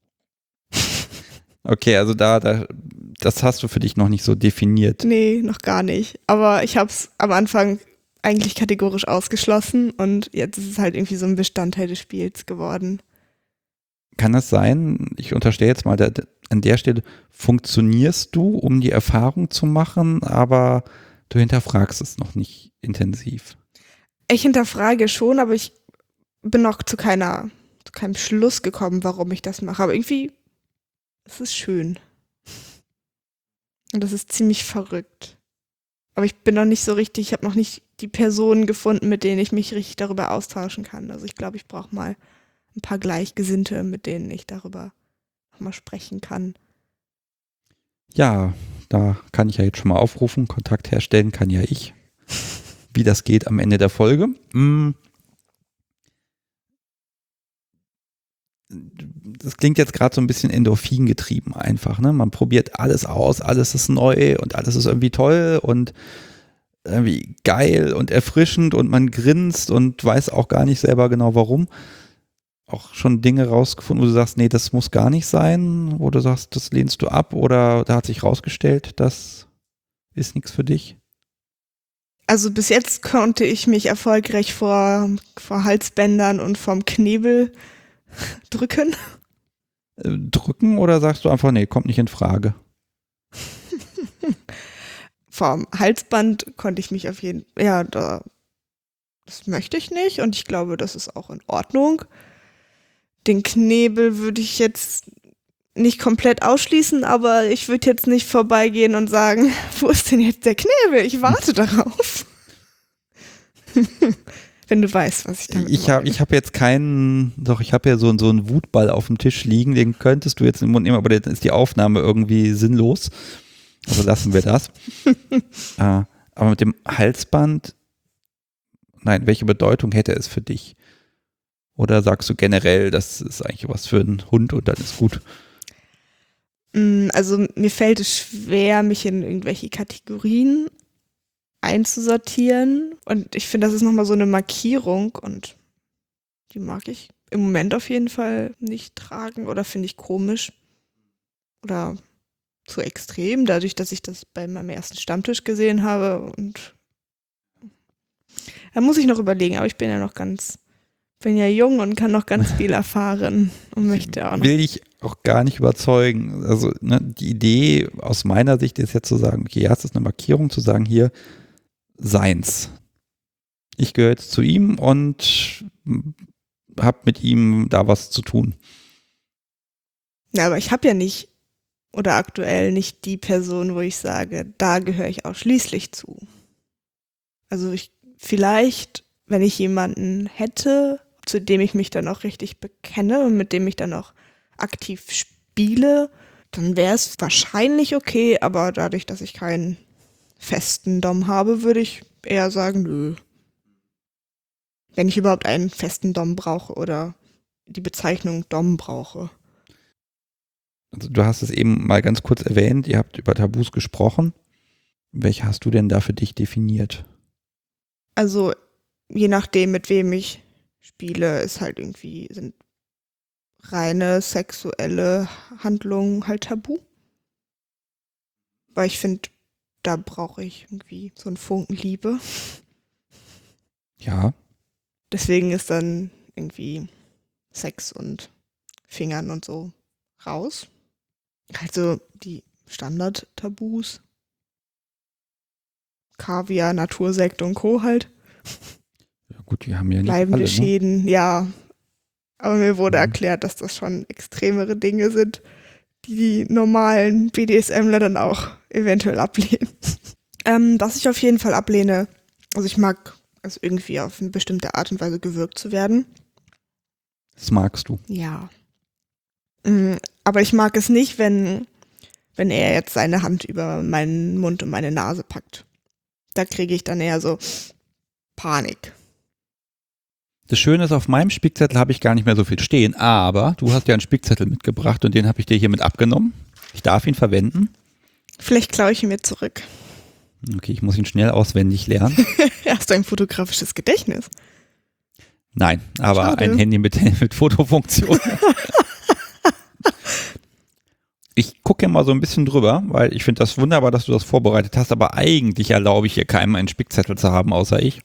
Okay, also das hast du für dich noch nicht so definiert. Nee, noch gar nicht. Aber ich habe es am Anfang eigentlich kategorisch ausgeschlossen und jetzt ist es halt irgendwie so ein Bestandteil des Spiels geworden. Kann das sein, ich unterstelle jetzt mal, an der Stelle funktionierst du, um die Erfahrung zu machen, aber du hinterfragst es noch nicht intensiv. Ich hinterfrage schon, aber ich bin noch zu keinem Schluss gekommen, warum ich das mache. Aber irgendwie ist es schön. Und das ist ziemlich verrückt. Aber ich bin noch nicht so richtig, ich habe noch nicht die Personen gefunden, mit denen ich mich richtig darüber austauschen kann. Also ich glaube, ich brauche mal ein paar Gleichgesinnte, mit denen ich darüber nochmal sprechen kann. Ja, da kann ich ja jetzt schon mal aufrufen, Kontakt herstellen kann ja ich. Wie das geht am Ende der Folge. Das klingt jetzt gerade so ein bisschen Endorphin getrieben einfach, ne? Man probiert alles aus, alles ist neu und alles ist irgendwie toll und irgendwie geil und erfrischend und man grinst und weiß auch gar nicht selber genau warum. Auch schon Dinge rausgefunden, wo du sagst, nee, das muss gar nicht sein, wo du sagst, das lehnst du ab oder da hat sich rausgestellt, das ist nichts für dich? Also bis jetzt konnte ich mich erfolgreich vor Halsbändern und vom Knebel drücken. Drücken oder sagst du einfach, nee, kommt nicht in Frage? Vom Halsband konnte ich mich auf jeden Fall, ja, das möchte ich nicht und ich glaube, das ist auch in Ordnung. Den Knebel würde ich jetzt nicht komplett ausschließen, aber ich würde jetzt nicht vorbeigehen und sagen, wo ist denn jetzt der Knebel? Ich warte darauf. Wenn du weißt, was ich damit meine. Ich habe jetzt keinen, doch ich habe ja so einen Wutball auf dem Tisch liegen, den könntest du jetzt in den Mund nehmen, aber dann ist die Aufnahme irgendwie sinnlos. Also lassen wir das. Aber mit dem Halsband, nein, welche Bedeutung hätte es für dich? Oder sagst du generell, das ist eigentlich was für einen Hund und dann ist gut? Also mir fällt es schwer, mich in irgendwelche Kategorien einzusortieren. Und ich finde, das ist nochmal so eine Markierung und die mag ich im Moment auf jeden Fall nicht tragen oder finde ich komisch oder zu extrem, dadurch, dass ich das bei meinem ersten Stammtisch gesehen habe. Und da muss ich noch überlegen, aber ich bin ja jung und kann noch ganz viel erfahren und möchte auch noch. Will ich auch gar nicht überzeugen. Also ne, die Idee aus meiner Sicht ist jetzt zu sagen, okay, ja, es ist eine Markierung, zu sagen, hier, seins. Ich gehöre jetzt zu ihm und habe mit ihm da was zu tun. Ja, aber ich habe ja nicht oder aktuell nicht die Person, wo ich sage, da gehöre ich ausschließlich zu. Also vielleicht, wenn ich jemanden hätte, zu dem ich mich dann auch richtig bekenne und mit dem ich dann auch aktiv spiele, dann wäre es wahrscheinlich okay, aber dadurch, dass ich keinen festen Dom habe, würde ich eher sagen, nö. Wenn ich überhaupt einen festen Dom brauche oder die Bezeichnung Dom brauche. Also du hast es eben mal ganz kurz erwähnt, ihr habt über Tabus gesprochen. Welche hast du denn da für dich definiert? Also je nachdem, mit wem ich spiele, sind reine sexuelle Handlungen halt tabu. Weil ich finde, da brauche ich irgendwie so einen Funken Liebe. Ja. Deswegen ist dann irgendwie Sex und Fingern und so raus. Also die Standard-Tabus. Kaviar, Natursekt und Co. halt. Ja gut, die haben ja nicht Bleibende alle, ne? Schäden, ja. Aber mir wurde erklärt, dass das schon extremere Dinge sind, die normalen BDSMler dann auch eventuell ablehnen. Was ich auf jeden Fall ablehne, also ich mag es irgendwie auf eine bestimmte Art und Weise gewürgt zu werden. Das magst du. Ja. Aber ich mag es nicht, wenn er jetzt seine Hand über meinen Mund und meine Nase packt. Da kriege ich dann eher so Panik. Das Schöne ist, auf meinem Spickzettel habe ich gar nicht mehr so viel stehen, aber du hast ja einen Spickzettel mitgebracht und den habe ich dir hiermit abgenommen. Ich darf ihn verwenden. Vielleicht klaue ich ihn mir zurück. Okay, ich muss ihn schnell auswendig lernen. Hast du ein fotografisches Gedächtnis? Nein, aber Schade. ein Handy mit Fotofunktion. Ich gucke ja mal so ein bisschen drüber, weil ich finde das wunderbar, dass du das vorbereitet hast, aber eigentlich erlaube ich hier keinem einen Spickzettel zu haben, außer ich.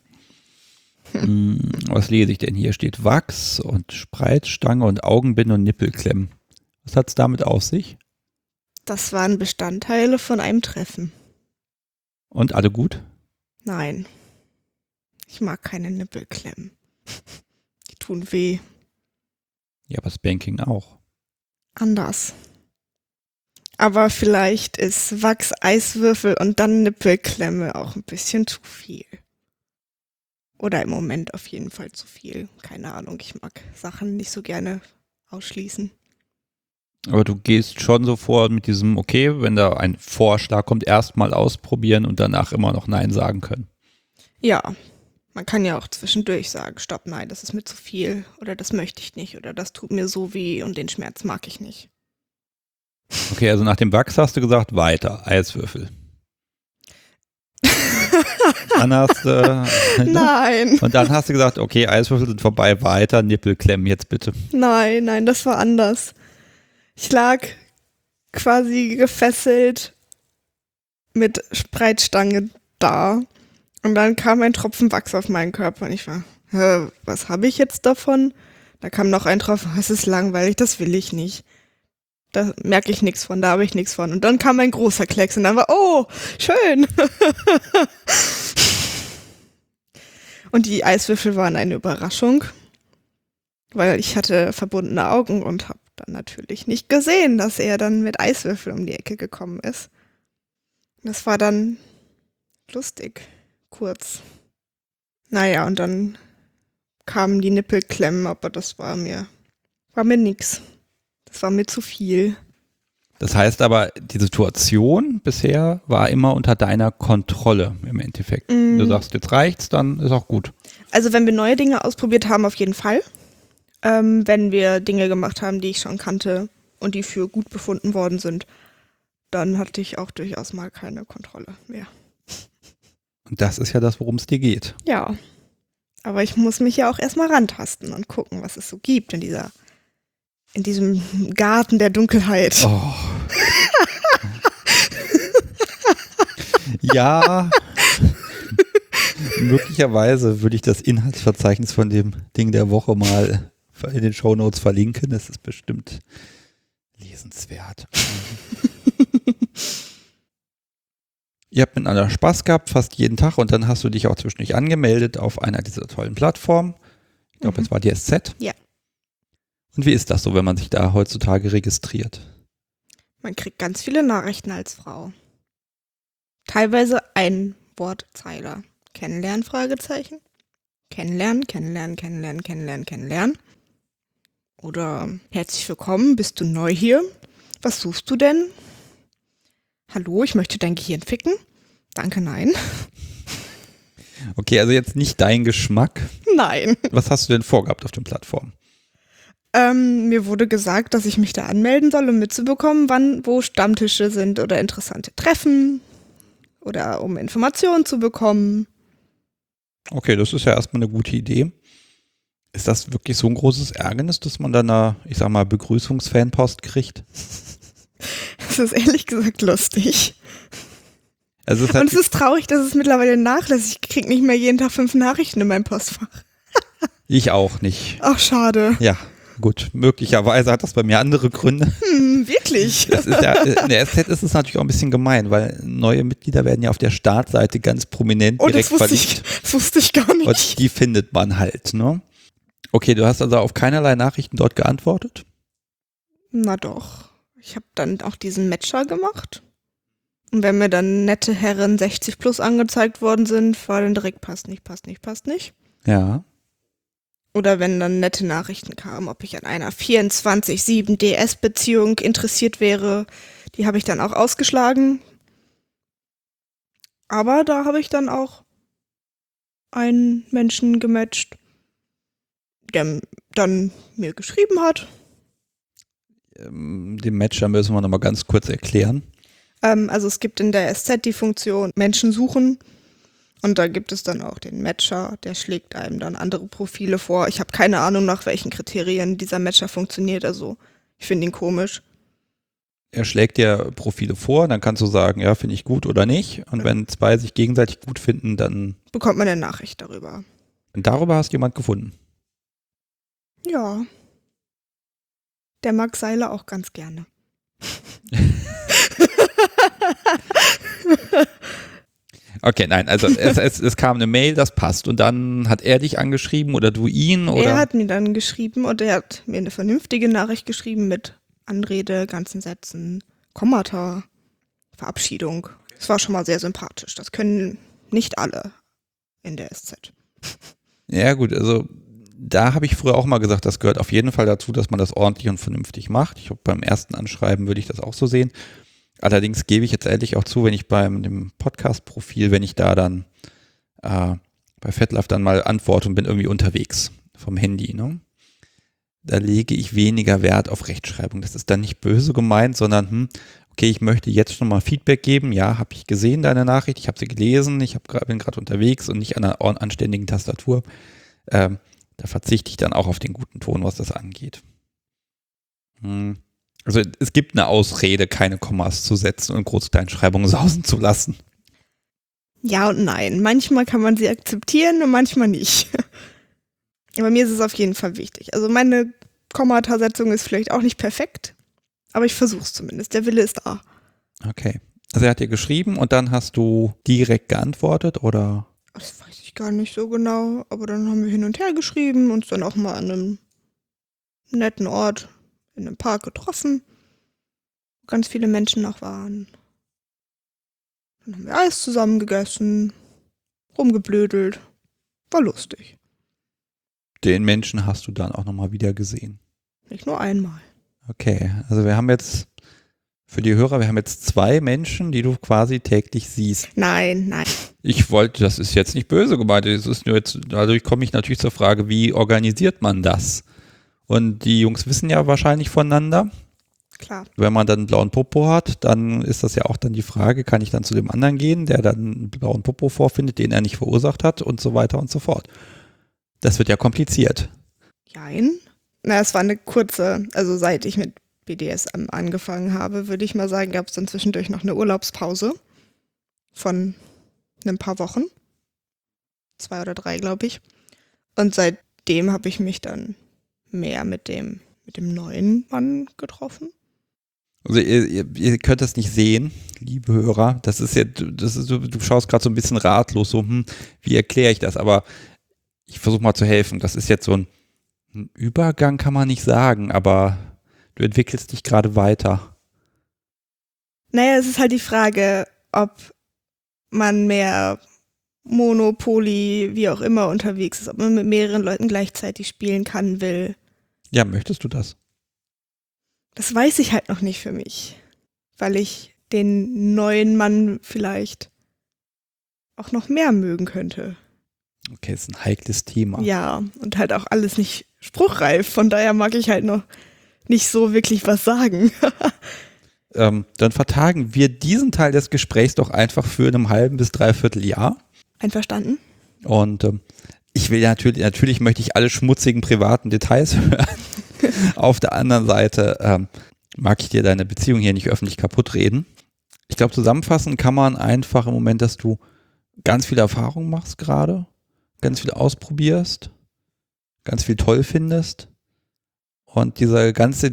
Was lese ich denn hier? Steht Wachs und Spreizstange und Augenbinde und Nippelklemmen. Was hat es damit auf sich? Das waren Bestandteile von einem Treffen. Und alle gut? Nein. Ich mag keine Nippelklemmen. Die tun weh. Ja, aber Spanking auch. Anders. Aber vielleicht ist Wachs, Eiswürfel und dann Nippelklemme auch ein bisschen zu viel. Oder im Moment auf jeden Fall zu viel. Keine Ahnung, ich mag Sachen nicht so gerne ausschließen. Aber du gehst schon so vor mit diesem, okay, wenn da ein Vorschlag kommt, erstmal ausprobieren und danach immer noch Nein sagen können. Ja, man kann ja auch zwischendurch sagen, stopp, nein, das ist mir zu viel. Oder das möchte ich nicht. Oder das tut mir so weh und den Schmerz mag ich nicht. Okay, also nach dem Wachs hast du gesagt, weiter, Eiswürfel. Dann hast du, Nein, und dann hast du gesagt, okay, Eiswürfel sind vorbei, weiter, Nippelklemmen jetzt bitte. nein, das war anders. Ich lag quasi gefesselt mit Spreizstange da und dann kam ein Tropfen Wachs auf meinen Körper und ich war, was habe ich jetzt davon? Da kam noch ein Tropfen, es ist langweilig, das will ich nicht. Da merke ich nichts von, da habe ich nichts von. Und dann kam ein großer Klecks und dann war, oh, schön. Und die Eiswürfel waren eine Überraschung, weil ich hatte verbundene Augen und habe dann natürlich nicht gesehen, dass er dann mit Eiswürfel um die Ecke gekommen ist. Das war dann lustig, kurz. Naja, und dann kamen die Nippelklemmen, aber das war mir nix. Das war mir zu viel. Das heißt aber, die Situation bisher war immer unter deiner Kontrolle im Endeffekt. Wenn du sagst, jetzt reicht's, dann ist auch gut. Also wenn wir neue Dinge ausprobiert haben, auf jeden Fall. Wenn wir Dinge gemacht haben, die ich schon kannte und die für gut befunden worden sind, dann hatte ich auch durchaus mal keine Kontrolle mehr. Und das ist ja das, worum es dir geht. Ja, aber ich muss mich ja auch erstmal rantasten und gucken, was es so gibt in diesem Garten der Dunkelheit. Oh. Ja, möglicherweise würde ich das Inhaltsverzeichnis von dem Ding der Woche mal in den Shownotes verlinken. Das ist bestimmt lesenswert. Ihr habt miteinander Spaß gehabt, fast jeden Tag, und dann hast du dich auch zwischendurch angemeldet auf einer dieser tollen Plattformen. Ich glaube, es war die SZ. Ja. Und wie ist das so, wenn man sich da heutzutage registriert? Man kriegt ganz viele Nachrichten als Frau. Teilweise ein Wortzeiler. Kennenlernen, Fragezeichen. Kennenlernen, kennenlernen, kennenlernen, kennenlernen, kennenlernen. Oder herzlich willkommen, bist du neu hier? Was suchst du denn? Hallo, ich möchte dein Gehirn ficken. Danke, nein. Okay, also jetzt nicht dein Geschmack. Nein. Was hast du denn vorgehabt auf den Plattformen? Mir wurde gesagt, dass ich mich da anmelden soll, um mitzubekommen, wo Stammtische sind oder interessante Treffen oder um Informationen zu bekommen. Okay, das ist ja erstmal eine gute Idee. Ist das wirklich so ein großes Ärgernis, dass man dann eine, ich sag mal, Begrüßungsfanpost kriegt? Das ist ehrlich gesagt lustig. Also Und es ist traurig, dass es mittlerweile nachlässt. Ich kriege nicht mehr jeden Tag 5 Nachrichten in meinem Postfach. Ich auch nicht. Ach, schade. Ja, gut. Möglicherweise hat das bei mir andere Gründe. Wirklich? Das ist ja, in der SZ ist es natürlich auch ein bisschen gemein, weil neue Mitglieder werden ja auf der Startseite ganz prominent direkt verlinkt. Das wusste ich gar nicht. Und die findet man halt, ne? Okay, du hast also auf keinerlei Nachrichten dort geantwortet? Na doch. Ich habe dann auch diesen Matcher gemacht. Und wenn mir dann nette Herren 60 plus angezeigt worden sind, war dann direkt passt nicht. Ja. Oder wenn dann nette Nachrichten kamen, ob ich an einer 24/7 DS-Beziehung interessiert wäre, die habe ich dann auch ausgeschlagen. Aber da habe ich dann auch einen Menschen gematcht, der dann mir geschrieben hat. Den Matcher müssen wir nochmal ganz kurz erklären. Also es gibt in der SZ die Funktion Menschen suchen und da gibt es dann auch den Matcher, der schlägt einem dann andere Profile vor. Ich habe keine Ahnung, nach welchen Kriterien dieser Matcher funktioniert, also ich finde ihn komisch. Er schlägt dir Profile vor, dann kannst du sagen, ja, finde ich gut oder nicht. Und wenn zwei sich gegenseitig gut finden, dann bekommt man eine Nachricht darüber. Und darüber hast du jemand gefunden? Ja. Der mag Seile auch ganz gerne. Okay, nein, also es kam eine Mail, das passt. Und dann hat er dich angeschrieben oder du ihn? Oder? Er hat mir dann geschrieben und er hat mir eine vernünftige Nachricht geschrieben mit Anrede, ganzen Sätzen, Kommata, Verabschiedung. Das war schon mal sehr sympathisch. Das können nicht alle in der SZ. Ja gut, also da habe ich früher auch mal gesagt, das gehört auf jeden Fall dazu, dass man das ordentlich und vernünftig macht. Ich glaube, beim ersten Anschreiben würde ich das auch so sehen. Allerdings gebe ich jetzt ehrlich auch zu, wenn ich beim dem Podcast-Profil, wenn ich da dann bei FetLife dann mal antworte und bin irgendwie unterwegs vom Handy, ne? Da lege ich weniger Wert auf Rechtschreibung. Das ist dann nicht böse gemeint, sondern okay, ich möchte jetzt schon mal Feedback geben. Ja, habe ich gesehen, deine Nachricht, ich habe sie gelesen, bin gerade unterwegs und nicht an einer anständigen Tastatur. Da verzichte ich dann auch auf den guten Ton, was das angeht. Also es gibt eine Ausrede, keine Kommas zu setzen und Groß-Kleinschreibungen sausen zu lassen. Ja und nein. Manchmal kann man sie akzeptieren und manchmal nicht. Aber mir ist es auf jeden Fall wichtig. Also meine Kommatasetzung ist vielleicht auch nicht perfekt, aber ich versuche es zumindest. Der Wille ist da. Okay. Also er hat dir geschrieben und dann hast du direkt geantwortet, oder? Das weiß ich gar nicht so genau, aber dann haben wir hin und her geschrieben, uns dann auch mal an einem netten Ort in einem Park getroffen, wo ganz viele Menschen noch waren. Dann haben wir Eis zusammen gegessen, rumgeblödelt. War lustig. Den Menschen hast du dann auch nochmal wieder gesehen. Nicht nur einmal. Okay, also wir haben jetzt, für die Hörer, wir haben jetzt 2 Menschen, die du quasi täglich siehst. Nein. Ich wollte, das ist jetzt nicht böse gemeint, es ist nur jetzt, dadurch komme ich natürlich zur Frage, wie organisiert man das? Und die Jungs wissen ja wahrscheinlich voneinander. Klar. Wenn man dann einen blauen Popo hat, dann ist das ja auch dann die Frage, kann ich dann zu dem anderen gehen, der dann einen blauen Popo vorfindet, den er nicht verursacht hat und so weiter und so fort. Das wird ja kompliziert. Jein. Na, es war eine kurze, also seit ich mit BDSM angefangen habe, würde ich mal sagen, gab es dann zwischendurch noch eine Urlaubspause von ein paar Wochen. 2 oder 3, glaube ich. Und seitdem habe ich mich dann mehr mit dem neuen Mann getroffen. Also ihr könnt das nicht sehen, liebe Hörer. Das ist ja, du schaust gerade so ein bisschen ratlos, so, wie erkläre ich das? Aber ich versuche mal zu helfen. Das ist jetzt so ein Übergang, kann man nicht sagen, aber du entwickelst dich gerade weiter. Naja, es ist halt die Frage, ob man mehr Monopoly, wie auch immer, unterwegs ist, ob man mit mehreren Leuten gleichzeitig spielen kann, will. Ja, möchtest du das? Das weiß ich halt noch nicht für mich, weil ich den neuen Mann vielleicht auch noch mehr mögen könnte. Okay, ist ein heikles Thema. Ja, und halt auch alles nicht spruchreif, von daher mag ich halt noch nicht so wirklich was sagen. Dann vertagen wir diesen Teil des Gesprächs doch einfach für ein halben bis dreiviertel Jahr. Einverstanden? Und ich will ja natürlich möchte ich alle schmutzigen privaten Details hören. Auf der anderen Seite mag ich dir deine Beziehung hier nicht öffentlich kaputt reden. Ich glaube, zusammenfassen kann man einfach im Moment, dass du ganz viel Erfahrung machst gerade, ganz viel ausprobierst, ganz viel toll findest und diese ganze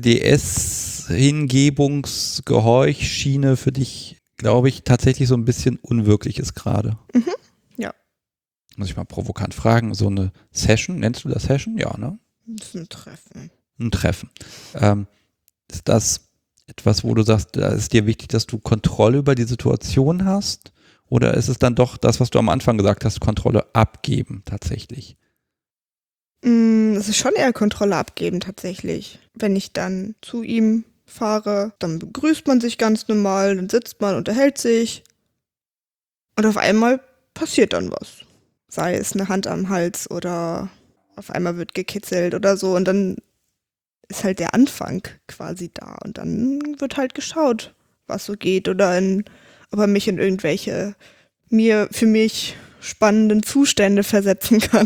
DS-Hingebungsgehorch-Schiene für dich, glaube ich, tatsächlich so ein bisschen unwirklich ist gerade. Ja. Muss ich mal provokant fragen, so eine Session, nennst du das Session? Ja, ne? Das ist ein Treffen. Ein Treffen. Ist das etwas, wo du sagst, da ist dir wichtig, dass du Kontrolle über die Situation hast? Oder ist es dann doch das, was du am Anfang gesagt hast, Kontrolle abgeben tatsächlich? Es ist schon eher Kontrolle abgeben tatsächlich. Wenn ich dann zu ihm fahre, dann begrüßt man sich ganz normal, dann sitzt man, unterhält sich und auf einmal passiert dann was. Sei es eine Hand am Hals oder auf einmal wird gekitzelt oder so und dann ist halt der Anfang quasi da und dann wird halt geschaut, was so geht oder ob er mich in irgendwelche für mich spannenden Zustände versetzen kann.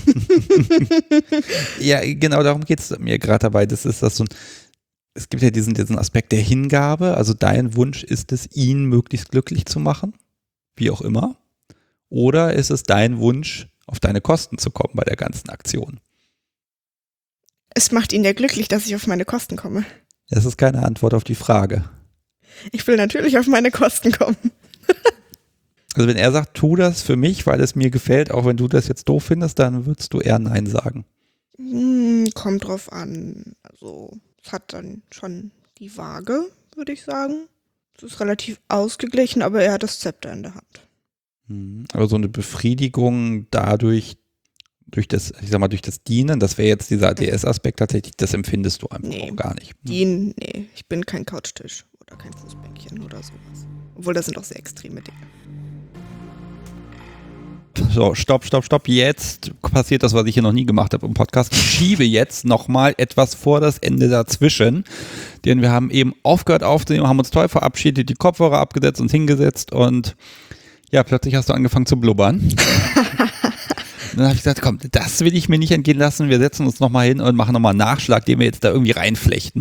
Ja, genau darum geht es mir gerade dabei. Es gibt ja diesen Aspekt der Hingabe, also dein Wunsch ist es, ihn möglichst glücklich zu machen, wie auch immer. Oder ist es dein Wunsch, auf deine Kosten zu kommen bei der ganzen Aktion? Es macht ihn ja glücklich, dass ich auf meine Kosten komme. Das ist keine Antwort auf die Frage. Ich will natürlich auf meine Kosten kommen. Also wenn er sagt, tu das für mich, weil es mir gefällt, auch wenn du das jetzt doof findest, dann würdest du eher Nein sagen. Kommt drauf an. Also es hat dann schon die Waage, würde ich sagen. Es ist relativ ausgeglichen, aber er hat das Zepter in der Hand. Aber so eine Befriedigung dadurch, durch das Dienen, das wäre jetzt dieser ADS-Aspekt tatsächlich, das empfindest du einfach auch gar nicht. Dienen, nee, ich bin kein Couchtisch oder kein Fußbänkchen oder sowas. Obwohl, das sind auch sehr extreme Dinge. So, stopp. Jetzt passiert das, was ich hier noch nie gemacht habe im Podcast. Ich schiebe jetzt nochmal etwas vor das Ende dazwischen. Denn wir haben eben aufgehört aufzunehmen, haben uns toll verabschiedet, die Kopfhörer abgesetzt, uns hingesetzt und ja, plötzlich hast du angefangen zu blubbern. Dann habe ich gesagt, komm, das will ich mir nicht entgehen lassen. Wir setzen uns nochmal hin und machen nochmal einen Nachschlag, den wir jetzt da irgendwie reinflechten.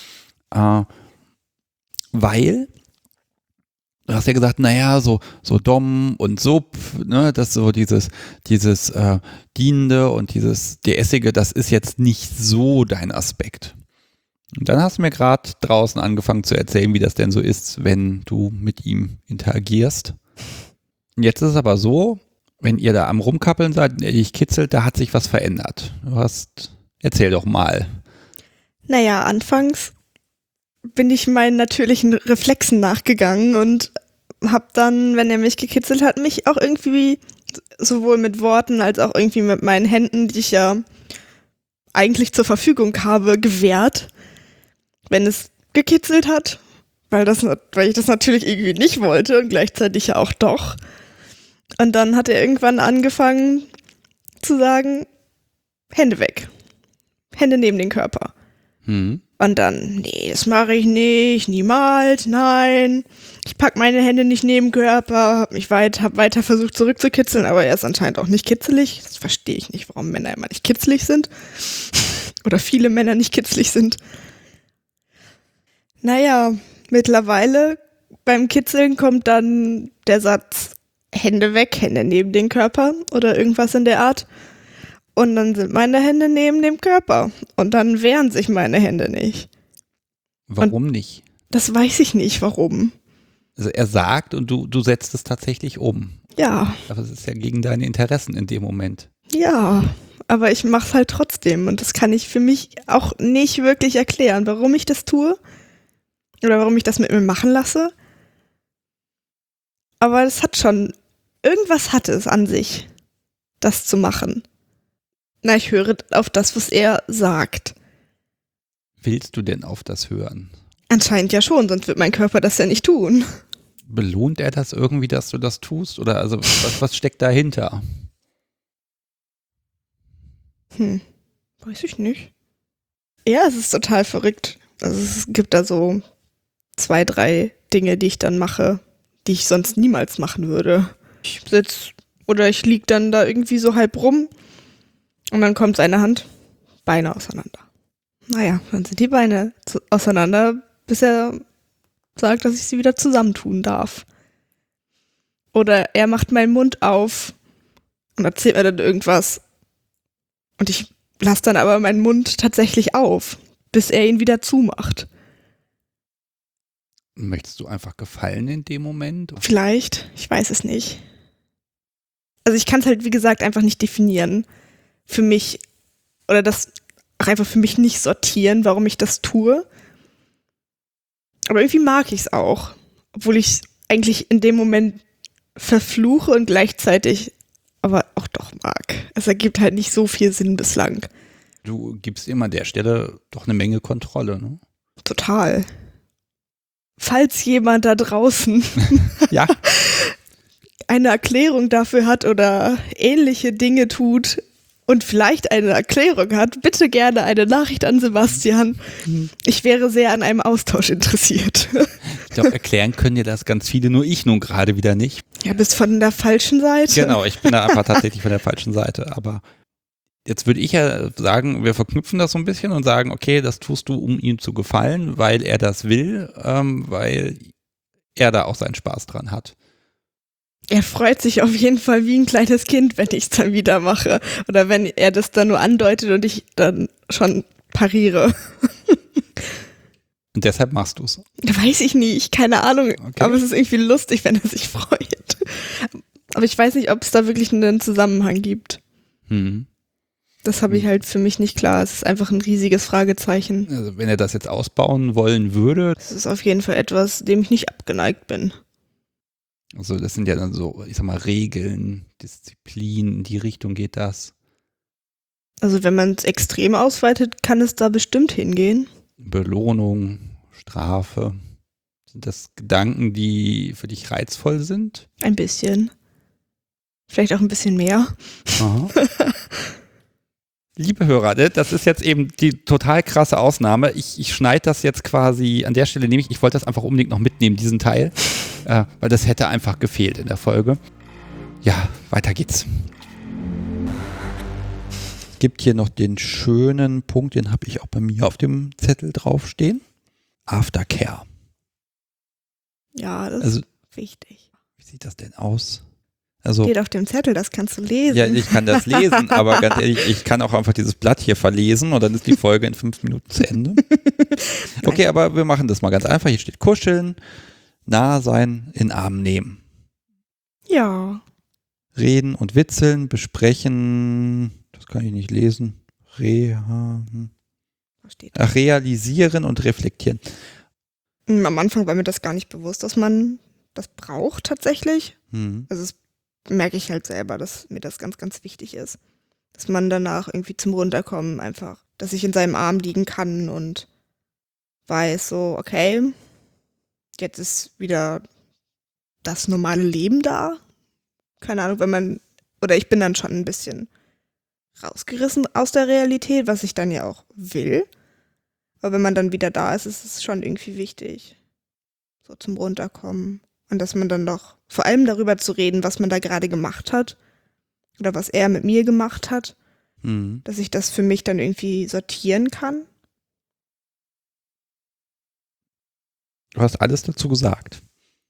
Weil du hast ja gesagt, naja, so Dom und Sub, ne, das so dieses Dienende und dieses DS-ige, das ist jetzt nicht so dein Aspekt. Und dann hast du mir gerade draußen angefangen zu erzählen, wie das denn so ist, wenn du mit ihm interagierst. Und jetzt ist es aber so, wenn ihr da am Rumkappeln seid und er dich kitzelt, da hat sich was verändert. Erzähl doch mal. Naja, anfangs bin ich meinen natürlichen Reflexen nachgegangen und hab dann, wenn er mich gekitzelt hat, mich auch irgendwie sowohl mit Worten als auch irgendwie mit meinen Händen, die ich ja eigentlich zur Verfügung habe, gewehrt, wenn es gekitzelt hat, weil ich das natürlich irgendwie nicht wollte und gleichzeitig ja auch doch. Und dann hat er irgendwann angefangen zu sagen, Hände weg. Hände neben den Körper. Und dann, nee, das mache ich nicht, niemals, nein. Ich pack meine Hände nicht neben den Körper, hab weiter versucht zurückzukitzeln, aber er ist anscheinend auch nicht kitzelig. Das verstehe ich nicht, warum Männer immer nicht kitzelig sind. Oder viele Männer nicht kitzelig sind. Naja, mittlerweile beim Kitzeln kommt dann der Satz, Hände weg, Hände neben den Körper oder irgendwas in der Art. Und dann sind meine Hände neben dem Körper. Und dann wehren sich meine Hände nicht. Warum nicht? Das weiß ich nicht, warum. Also er sagt und du setzt es tatsächlich um. Ja. Aber es ist ja gegen deine Interessen in dem Moment. Ja, aber ich mach's halt trotzdem. Und das kann ich für mich auch nicht wirklich erklären, warum ich das tue. Oder warum ich das mit mir machen lasse. Aber es hat schon, irgendwas hat es an sich, das zu machen. Na, ich höre auf das, was er sagt. Willst du denn auf das hören? Anscheinend ja schon, sonst wird mein Körper das ja nicht tun. Belohnt er das irgendwie, dass du das tust? Oder also was steckt dahinter? Weiß ich nicht. Ja, es ist total verrückt. Also es gibt da so 2, 3 Dinge, die ich dann mache, die ich sonst niemals machen würde. Ich sitze oder ich lieg dann da irgendwie so halb rum und dann kommt seine Hand, Beine auseinander. Naja, dann sind die Beine auseinander, bis er sagt, dass ich sie wieder zusammentun darf. Oder er macht meinen Mund auf und erzählt mir dann irgendwas. Und ich lasse dann aber meinen Mund tatsächlich auf, bis er ihn wieder zumacht. Möchtest du einfach gefallen in dem Moment? Vielleicht, ich weiß es nicht. Also ich kann es halt, wie gesagt, einfach nicht definieren. Für mich, oder das auch einfach für mich nicht sortieren, warum ich das tue. Aber irgendwie mag ich es auch. Obwohl ich es eigentlich in dem Moment verfluche und gleichzeitig aber auch doch mag. Es ergibt halt nicht so viel Sinn bislang. Du gibst immer an der Stelle doch eine Menge Kontrolle, ne? Total. Falls jemand da draußen Ja. eine Erklärung dafür hat oder ähnliche Dinge tut und vielleicht eine Erklärung hat, bitte gerne eine Nachricht an Sebastian. Ich wäre sehr an einem Austausch interessiert. Ich glaube, erklären können dir das ganz viele, nur ich nun gerade wieder nicht. Ja, bist von der falschen Seite. Genau, ich bin da einfach tatsächlich von der falschen Seite. Aber jetzt würde ich ja sagen, wir verknüpfen das so ein bisschen und sagen, okay, das tust du, um ihm zu gefallen, weil er das will, weil er da auch seinen Spaß dran hat. Er freut sich auf jeden Fall wie ein kleines Kind, wenn ich es dann wieder mache. Oder wenn er das dann nur andeutet und ich dann schon pariere. Und deshalb machst du es. Weiß ich nicht, keine Ahnung. Okay. Aber es ist irgendwie lustig, wenn er sich freut. Aber ich weiß nicht, ob es da wirklich einen Zusammenhang gibt. Das habe ich halt für mich nicht klar. Es ist einfach ein riesiges Fragezeichen. Also wenn er das jetzt ausbauen wollen würde. Es ist auf jeden Fall etwas, dem ich nicht abgeneigt bin. Also das sind ja dann so, ich sag mal, Regeln, Disziplin, in die Richtung geht das. Also wenn man es extrem ausweitet, kann es da bestimmt hingehen. Belohnung, Strafe. Sind das Gedanken, die für dich reizvoll sind? Ein bisschen. Vielleicht auch ein bisschen mehr. Aha. Liebe Hörer, das ist jetzt eben die total krasse Ausnahme. Ich schneide das jetzt quasi an der Stelle, ich wollte das einfach unbedingt noch mitnehmen, diesen Teil, weil das hätte einfach gefehlt in der Folge. Ja, weiter geht's. Es gibt hier noch den schönen Punkt, den habe ich auch bei mir auf dem Zettel draufstehen. Aftercare. Ja, das Also, ist wichtig. wie sieht das denn aus? Also, Steht auf dem Zettel, das kannst du lesen. ja, ich kann das lesen, aber ganz ehrlich, ich kann auch einfach dieses Blatt hier verlesen und dann ist die Folge in 5 Minuten zu Ende. Okay, aber wir machen das mal ganz einfach. Hier steht kuscheln, nah sein, in Arm nehmen. Ja. Reden und witzeln, besprechen, das kann ich nicht lesen. Was steht da? Realisieren und reflektieren. Am Anfang war mir das gar nicht bewusst, dass man das braucht tatsächlich. Also das merke ich halt selber, dass mir das ganz, ganz wichtig ist. Dass man danach irgendwie zum Runterkommen einfach, dass ich in seinem Arm liegen kann und weiß so, okay, jetzt ist wieder das normale Leben da. Keine Ahnung, oder ich bin dann schon ein bisschen rausgerissen aus der Realität, was ich dann ja auch will. Aber wenn man dann wieder da ist, ist es schon irgendwie wichtig. So zum Runterkommen. Und dass man dann doch vor allem darüber zu reden, was man da gerade gemacht hat oder was er mit mir gemacht hat, dass ich das für mich dann irgendwie sortieren kann. Du hast alles dazu gesagt.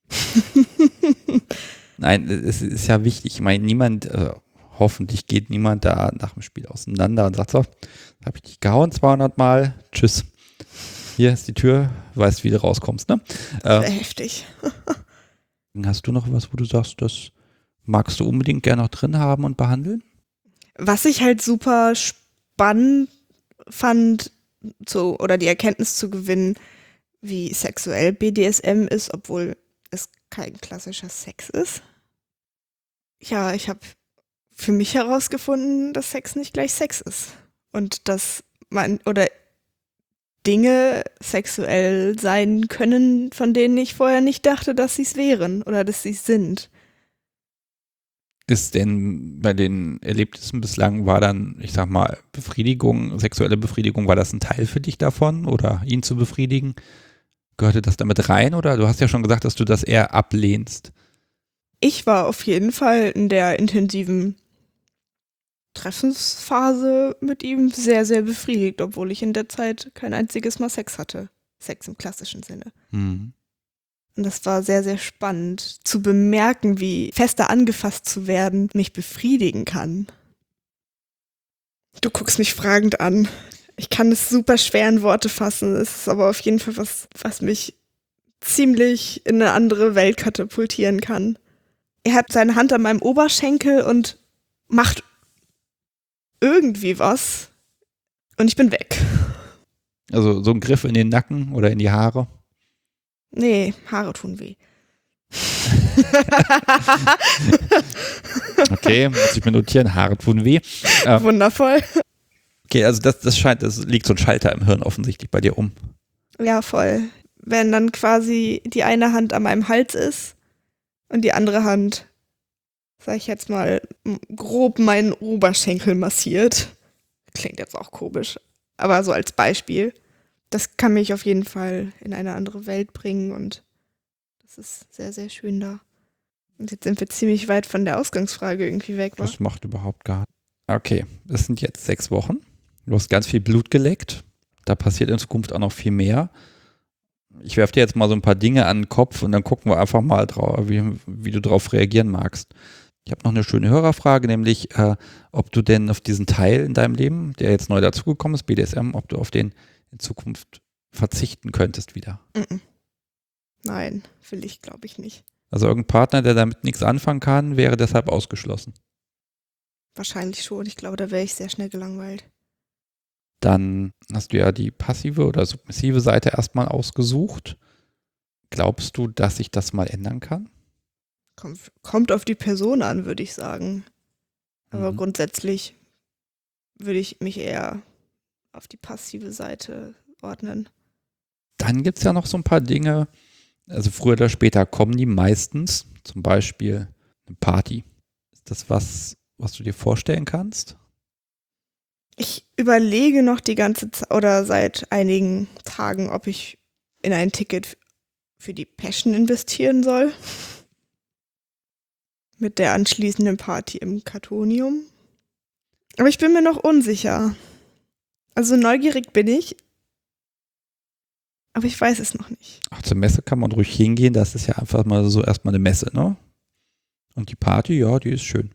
Nein, es ist ja wichtig. Ich meine, hoffentlich geht niemand da nach dem Spiel auseinander und sagt so, habe ich dich gehauen 200 Mal, tschüss. Hier ist die Tür, weißt, wie du rauskommst, ne? Sehr heftig. Hast du noch was, wo du sagst, das magst du unbedingt gerne noch drin haben und behandeln? Was ich halt super spannend fand, oder die Erkenntnis zu gewinnen, wie sexuell BDSM ist, obwohl es kein klassischer Sex ist. Ja, ich habe für mich herausgefunden, dass Sex nicht gleich Sex ist. Und dass man oder Dinge sexuell sein können, von denen ich vorher nicht dachte, dass sie es wären oder dass sie es sind. Ist denn bei den Erlebnissen bislang war dann, ich sag mal, Befriedigung, sexuelle Befriedigung, war das ein Teil für dich davon oder ihn zu befriedigen? Gehörte das damit rein oder du hast ja schon gesagt, dass du das eher ablehnst? Ich war auf jeden Fall in der intensiven Treffensphase mit ihm sehr, sehr befriedigt, obwohl ich in der Zeit kein einziges Mal Sex hatte. Sex im klassischen Sinne. Und das war sehr, sehr spannend zu bemerken, wie fester angefasst zu werden mich befriedigen kann. Du guckst mich fragend an. Ich kann es super schwer in Worte fassen. Es ist aber auf jeden Fall was mich ziemlich in eine andere Welt katapultieren kann. Er hat seine Hand an meinem Oberschenkel und macht irgendwie was. Und ich bin weg. Also so ein Griff in den Nacken oder in die Haare. Nee, Haare tun weh. Okay, muss ich mir notieren, Haare tun weh. Wundervoll. Okay, also das liegt so ein Schalter im Hirn offensichtlich bei dir um. Ja, voll. Wenn dann quasi die eine Hand an meinem Hals ist und die andere Hand, sag ich jetzt mal, grob meinen Oberschenkel massiert. Klingt jetzt auch komisch, aber so als Beispiel. Das kann mich auf jeden Fall in eine andere Welt bringen und das ist sehr, sehr schön da. Und jetzt sind wir ziemlich weit von der Ausgangsfrage irgendwie weg, wa? Das macht überhaupt gar nichts. Okay, das sind jetzt 6 Wochen. Du hast ganz viel Blut geleckt. Da passiert in Zukunft auch noch viel mehr. Ich werfe dir jetzt mal so ein paar Dinge an den Kopf und dann gucken wir einfach mal drauf, wie du darauf reagieren magst. Ich habe noch eine schöne Hörerfrage, nämlich ob du denn auf diesen Teil in deinem Leben, der jetzt neu dazugekommen ist, BDSM, ob du auf den in Zukunft verzichten könntest wieder. Nein, will ich, glaube ich, nicht. Also irgendein Partner, der damit nichts anfangen kann, wäre deshalb ausgeschlossen. Wahrscheinlich schon. Ich glaube, da wäre ich sehr schnell gelangweilt. Dann hast du ja die passive oder submissive Seite erstmal ausgesucht. Glaubst du, dass sich das mal ändern kann? Kommt auf die Person an, würde ich sagen. Aber grundsätzlich würde ich mich eher auf die passive Seite ordnen. Dann gibt es ja noch so ein paar Dinge, also früher oder später kommen die meistens, zum Beispiel eine Party. Ist das was du dir vorstellen kannst? Ich überlege noch die ganze Zeit oder seit einigen Tagen, ob ich in ein Ticket für die Passion investieren soll. Mit der anschließenden Party im Kartonium. Aber ich bin mir noch unsicher. Also neugierig bin ich, aber ich weiß es noch nicht. Ach, zur Messe kann man ruhig hingehen, das ist ja einfach mal so erstmal eine Messe, ne? Und die Party, ja, die ist schön.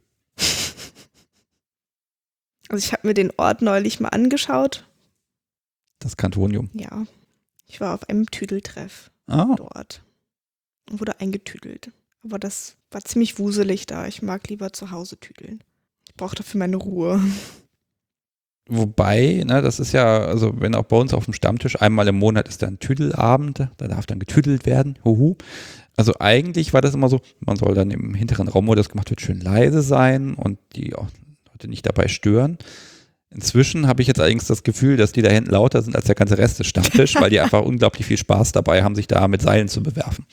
Also ich habe mir den Ort neulich mal angeschaut. Das Kartonium. Ja, ich war auf einem Tüdeltreff dort und wurde eingetüdelt. Aber das war ziemlich wuselig da. Ich mag lieber zu Hause tüdeln. Ich brauche dafür meine Ruhe. Wobei, ne, das ist ja, also wenn auch bei uns auf dem Stammtisch einmal im Monat ist dann Tüdelabend, da darf dann getüdelt werden, huhu. Also eigentlich war das immer so, man soll dann im hinteren Raum, wo das gemacht wird, schön leise sein und die auch Leute nicht dabei stören. Inzwischen habe ich jetzt allerdings das Gefühl, dass die da hinten lauter sind als der ganze Rest des Stammtisch, weil die einfach unglaublich viel Spaß dabei haben, sich da mit Seilen zu bewerfen.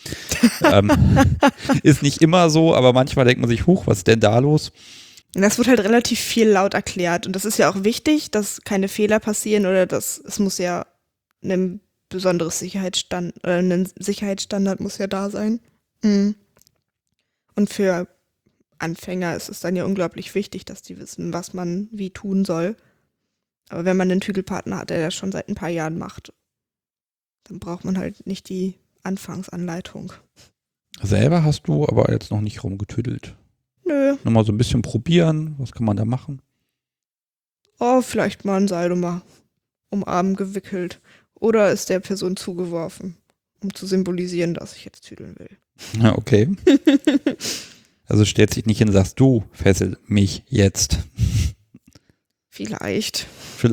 Ist nicht immer so, aber manchmal denkt man sich, huch, was ist denn da los? Das wird halt relativ viel laut erklärt und das ist ja auch wichtig, dass keine Fehler passieren oder es muss ja ein besonderes Sicherheitsstandard oder ein Sicherheitsstandard muss ja da sein. Und für Anfänger ist es dann ja unglaublich wichtig, dass die wissen, was man wie tun soll. Aber wenn man einen Tüdelpartner hat, der das schon seit ein paar Jahren macht, dann braucht man halt nicht die Anfangsanleitung. Selber hast du aber jetzt noch nicht rumgetüdelt. Nö. Nochmal so ein bisschen probieren, was kann man da machen? Oh, vielleicht mal ein Seil um Arm gewickelt. Oder ist der Person zugeworfen, um zu symbolisieren, dass ich jetzt tüdeln will. Ja, okay. Also stellt sich nicht hin und sagst, du fessel mich jetzt. Vielleicht.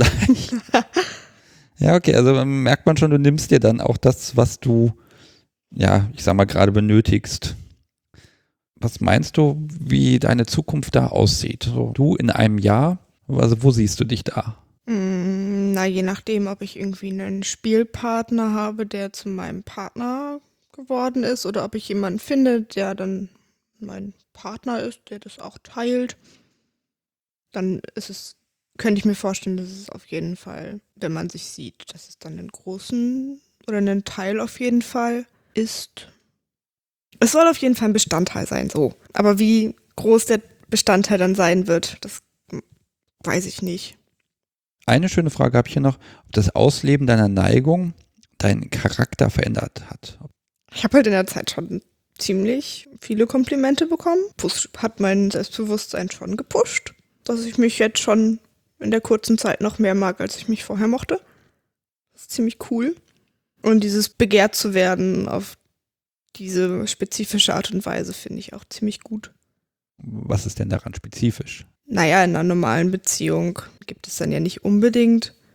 Ja, okay, also merkt man schon, du nimmst dir dann auch das, was du, ja, ich sag mal, gerade benötigst. Was meinst du, wie deine Zukunft da aussieht? So, du in einem Jahr, also wo siehst du dich da? Na, je nachdem, ob ich irgendwie einen Spielpartner habe, der zu meinem Partner geworden ist, oder ob ich jemanden finde, der dann mein Partner ist, der das auch teilt, dann könnte ich mir vorstellen, dass es auf jeden Fall, wenn man sich sieht, dass es dann einen großen oder einen Teil auf jeden Fall ist. Es soll auf jeden Fall ein Bestandteil sein, so. Aber wie groß der Bestandteil dann sein wird, das weiß ich nicht. Eine schöne Frage habe ich hier noch, ob das Ausleben deiner Neigung deinen Charakter verändert hat. Ich habe halt in der Zeit schon ziemlich viele Komplimente bekommen. Hat mein Selbstbewusstsein schon gepusht, dass ich mich jetzt schon in der kurzen Zeit noch mehr mag, als ich mich vorher mochte. Das ist ziemlich cool. Und dieses begehrt zu werden auf diese spezifische Art und Weise finde ich auch ziemlich gut. Was ist denn daran spezifisch? Naja, in einer normalen Beziehung gibt es dann ja nicht unbedingt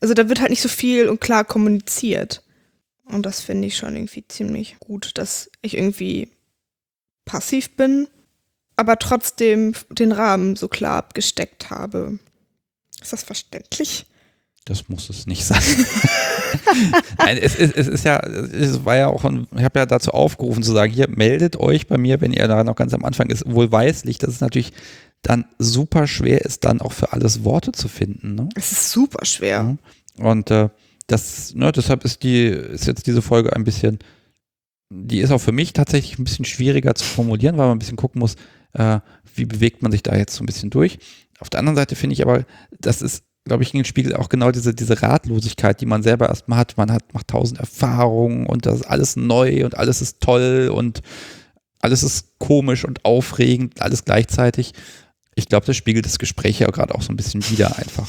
Also da wird halt nicht so viel und klar kommuniziert. Und das finde ich schon irgendwie ziemlich gut, dass ich irgendwie passiv bin, aber trotzdem den Rahmen so klar abgesteckt habe. Ist das verständlich? Das muss es nicht sein. Nein, es war ja auch, ich habe ja dazu aufgerufen zu sagen, hier meldet euch bei mir, wenn ihr da noch ganz am Anfang ist, wohlweislich, dass es natürlich dann super schwer ist, dann auch für alles Worte zu finden. Ne? Es ist super schwer. Ja. Und deshalb ist jetzt diese Folge ein bisschen, die ist auch für mich tatsächlich ein bisschen schwieriger zu formulieren, weil man ein bisschen gucken muss, wie bewegt man sich da jetzt so ein bisschen durch. Auf der anderen Seite finde ich aber, das ist, glaube ich, ein Spiegel auch genau diese Ratlosigkeit, die man selber erstmal hat. Man macht 1000 Erfahrungen und das ist alles neu und alles ist toll und alles ist komisch und aufregend, alles gleichzeitig. Ich glaube, das spiegelt das Gespräch ja gerade auch so ein bisschen wider einfach.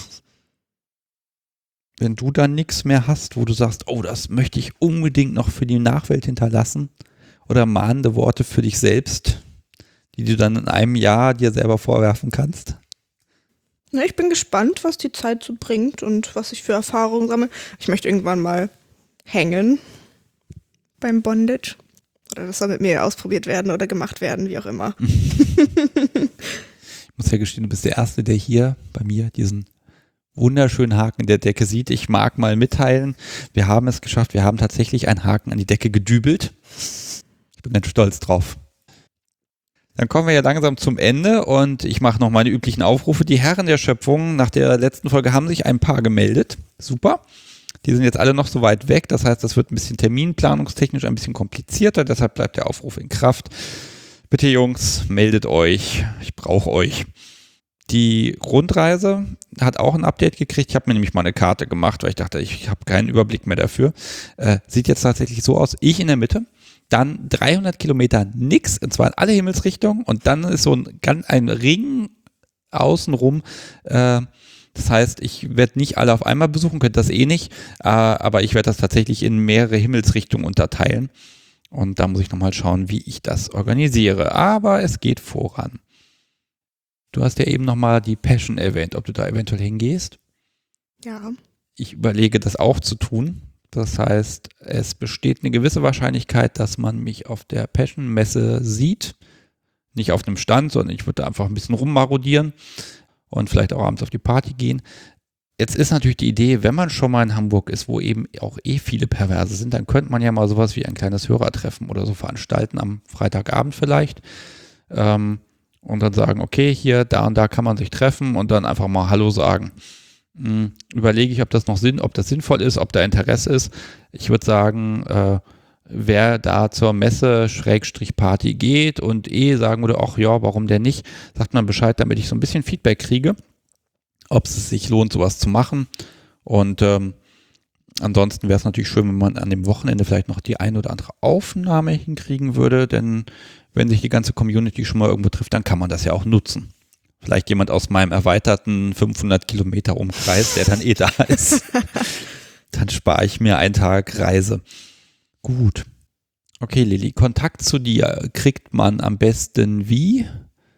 Wenn du dann nichts mehr hast, wo du sagst, oh, das möchte ich unbedingt noch für die Nachwelt hinterlassen oder mahnende Worte für dich selbst, die du dann in einem Jahr dir selber vorwerfen kannst? Na, ich bin gespannt, was die Zeit so bringt und was ich für Erfahrungen sammle. Ich möchte irgendwann mal hängen beim Bondage. Oder das soll mit mir ausprobiert werden oder gemacht werden, wie auch immer. Ich muss ja gestehen, du bist der Erste, der hier bei mir diesen wunderschönen Haken in der Decke sieht. Ich mag mal mitteilen, wir haben es geschafft, wir haben tatsächlich einen Haken an die Decke gedübelt. Ich bin ganz stolz drauf. Dann kommen wir ja langsam zum Ende und ich mache noch meine üblichen Aufrufe. Die Herren der Schöpfung nach der letzten Folge haben sich ein paar gemeldet. Super. Die sind jetzt alle noch so weit weg. Das heißt, das wird ein bisschen terminplanungstechnisch ein bisschen komplizierter. Deshalb bleibt der Aufruf in Kraft. Bitte Jungs, meldet euch. Ich brauche euch. Die Rundreise hat auch ein Update gekriegt. Ich habe mir nämlich mal eine Karte gemacht, weil ich dachte, ich habe keinen Überblick mehr dafür. Sieht jetzt tatsächlich so aus. Ich in der Mitte. Dann 300 Kilometer nix, und zwar in alle Himmelsrichtungen. Und dann ist so ein Ring außenrum. Das heißt, ich werde nicht alle auf einmal besuchen, könnt das eh nicht. Aber ich werde das tatsächlich in mehrere Himmelsrichtungen unterteilen. Und da muss ich nochmal schauen, wie ich das organisiere. Aber es geht voran. Du hast ja eben nochmal die Passion erwähnt, ob du da eventuell hingehst. Ja. Ich überlege, das auch zu tun. Das heißt, es besteht eine gewisse Wahrscheinlichkeit, dass man mich auf der Passion-Messe sieht. Nicht auf einem Stand, sondern ich würde einfach ein bisschen rummarodieren und vielleicht auch abends auf die Party gehen. Jetzt ist natürlich die Idee, wenn man schon mal in Hamburg ist, wo eben auch viele Perverse sind, dann könnte man ja mal sowas wie ein kleines Hörertreffen oder so veranstalten, am Freitagabend vielleicht. Und dann sagen, okay, hier, da und da kann man sich treffen und dann einfach mal Hallo sagen. Überlege ich, ob das sinnvoll ist, ob da Interesse ist. Ich würde sagen, wer da zur Messe /Party geht und sagen würde, ach ja, warum denn nicht, sagt man Bescheid, damit ich so ein bisschen Feedback kriege, ob es sich lohnt, sowas zu machen. Und ansonsten wäre es natürlich schön, wenn man an dem Wochenende vielleicht noch die ein oder andere Aufnahme hinkriegen würde, denn wenn sich die ganze Community schon mal irgendwo trifft, dann kann man das ja auch nutzen. Vielleicht jemand aus meinem erweiterten 500 Kilometer Umkreis, der dann da ist. Dann spare ich mir einen Tag Reise. Gut. Okay, Lilly, Kontakt zu dir kriegt man am besten wie?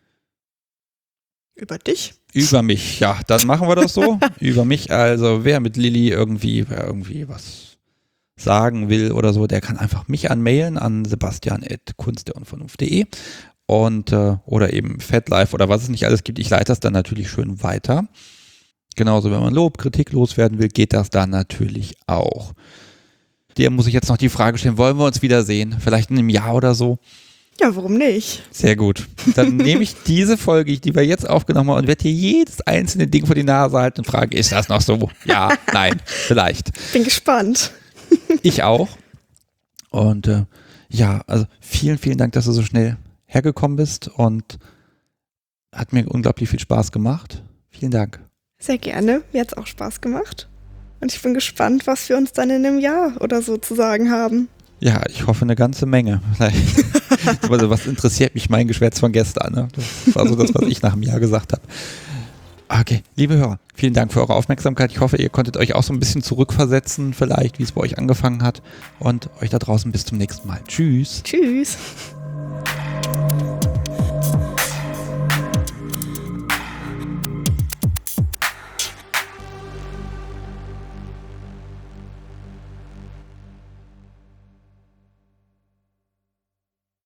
Über dich? Über mich, ja, dann machen wir das so. Über mich, also wer mit Lilly irgendwie was sagen will oder so, der kann einfach mich anmailen an sebastian@kunstderunvernunft.de und oder eben FatLife oder was es nicht alles gibt. Ich leite das dann natürlich schön weiter. Genauso, wenn man Lob, Kritik loswerden will, geht das dann natürlich auch. Dir muss ich jetzt noch die Frage stellen, wollen wir uns wiedersehen? Vielleicht in einem Jahr oder so? Ja, warum nicht? Sehr gut. Dann nehme ich diese Folge, die wir jetzt aufgenommen haben, und werde dir jedes einzelne Ding vor die Nase halten und frage, ist das noch so? Ja, nein, vielleicht. Bin gespannt. Ich auch. Und also vielen, vielen Dank, dass du so schnell hergekommen bist und hat mir unglaublich viel Spaß gemacht. Vielen Dank. Sehr gerne. Mir hat es auch Spaß gemacht. Und ich bin gespannt, was wir uns dann in einem Jahr oder so zu sagen haben. Ja, ich hoffe eine ganze Menge. Also, was interessiert mich mein Geschwätz von gestern? Ne? Das war so das, was ich nach einem Jahr gesagt habe. Okay, liebe Hörer, vielen Dank für eure Aufmerksamkeit. Ich hoffe, ihr konntet euch auch so ein bisschen zurückversetzen, vielleicht, wie es bei euch angefangen hat. Und euch da draußen bis zum nächsten Mal. Tschüss. Tschüss.